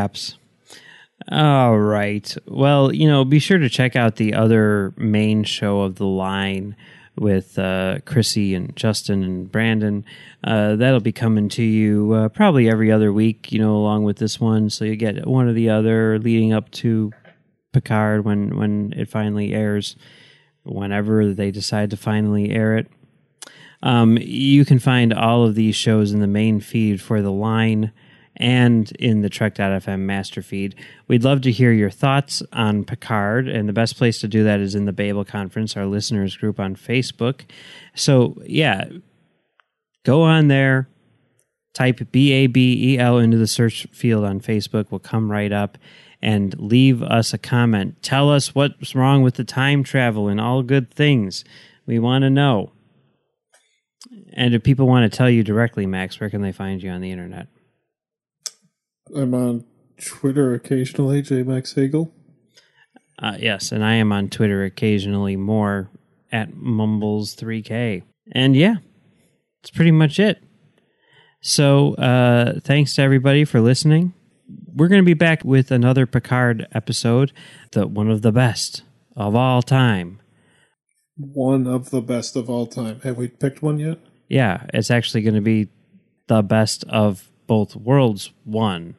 All right. Well, be sure to check out the other main show of the line with Chrissy and Justin and Brandon. That'll be coming to you probably every other week, along with this one. So you get one or the other leading up to Picard when it finally airs, whenever they decide to finally air it. You can find all of these shows in the main feed for the line and in the Trek.fm master feed. We'd love to hear your thoughts on Picard, and the best place to do that is in the Babel Conference, our listeners group on Facebook. So, yeah, go on there, type BABEL into the search field on Facebook. We'll come right up, and leave us a comment. Tell us what's wrong with the time travel and All Good Things. We want to know. And if people want to tell you directly, Max, where can they find you on the internet? I'm on Twitter occasionally, JMax Hagel. Yes, and I am on Twitter occasionally more at Mumbles3K. And yeah, that's pretty much it. So thanks to everybody for listening. We're going to be back with another Picard episode, one of the best of all time. One of the best of all time. Have we picked one yet? Yeah, it's actually going to be the best of both worlds 1.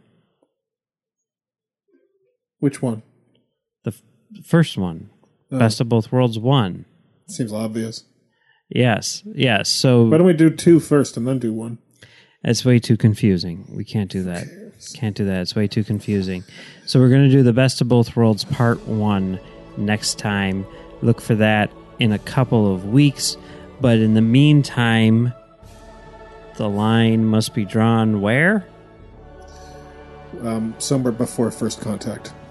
Which one? The first one. Oh. Best of both worlds 1. Seems obvious. Yes. So why don't we do 2 first and then do 1? It's way too confusing. We can't do that. Can't do that. It's way too confusing. So we're going to do the Best of Both Worlds Part 1 next time. Look for that in a couple of weeks. But in the meantime, the line must be drawn where? Somewhere before First Contact.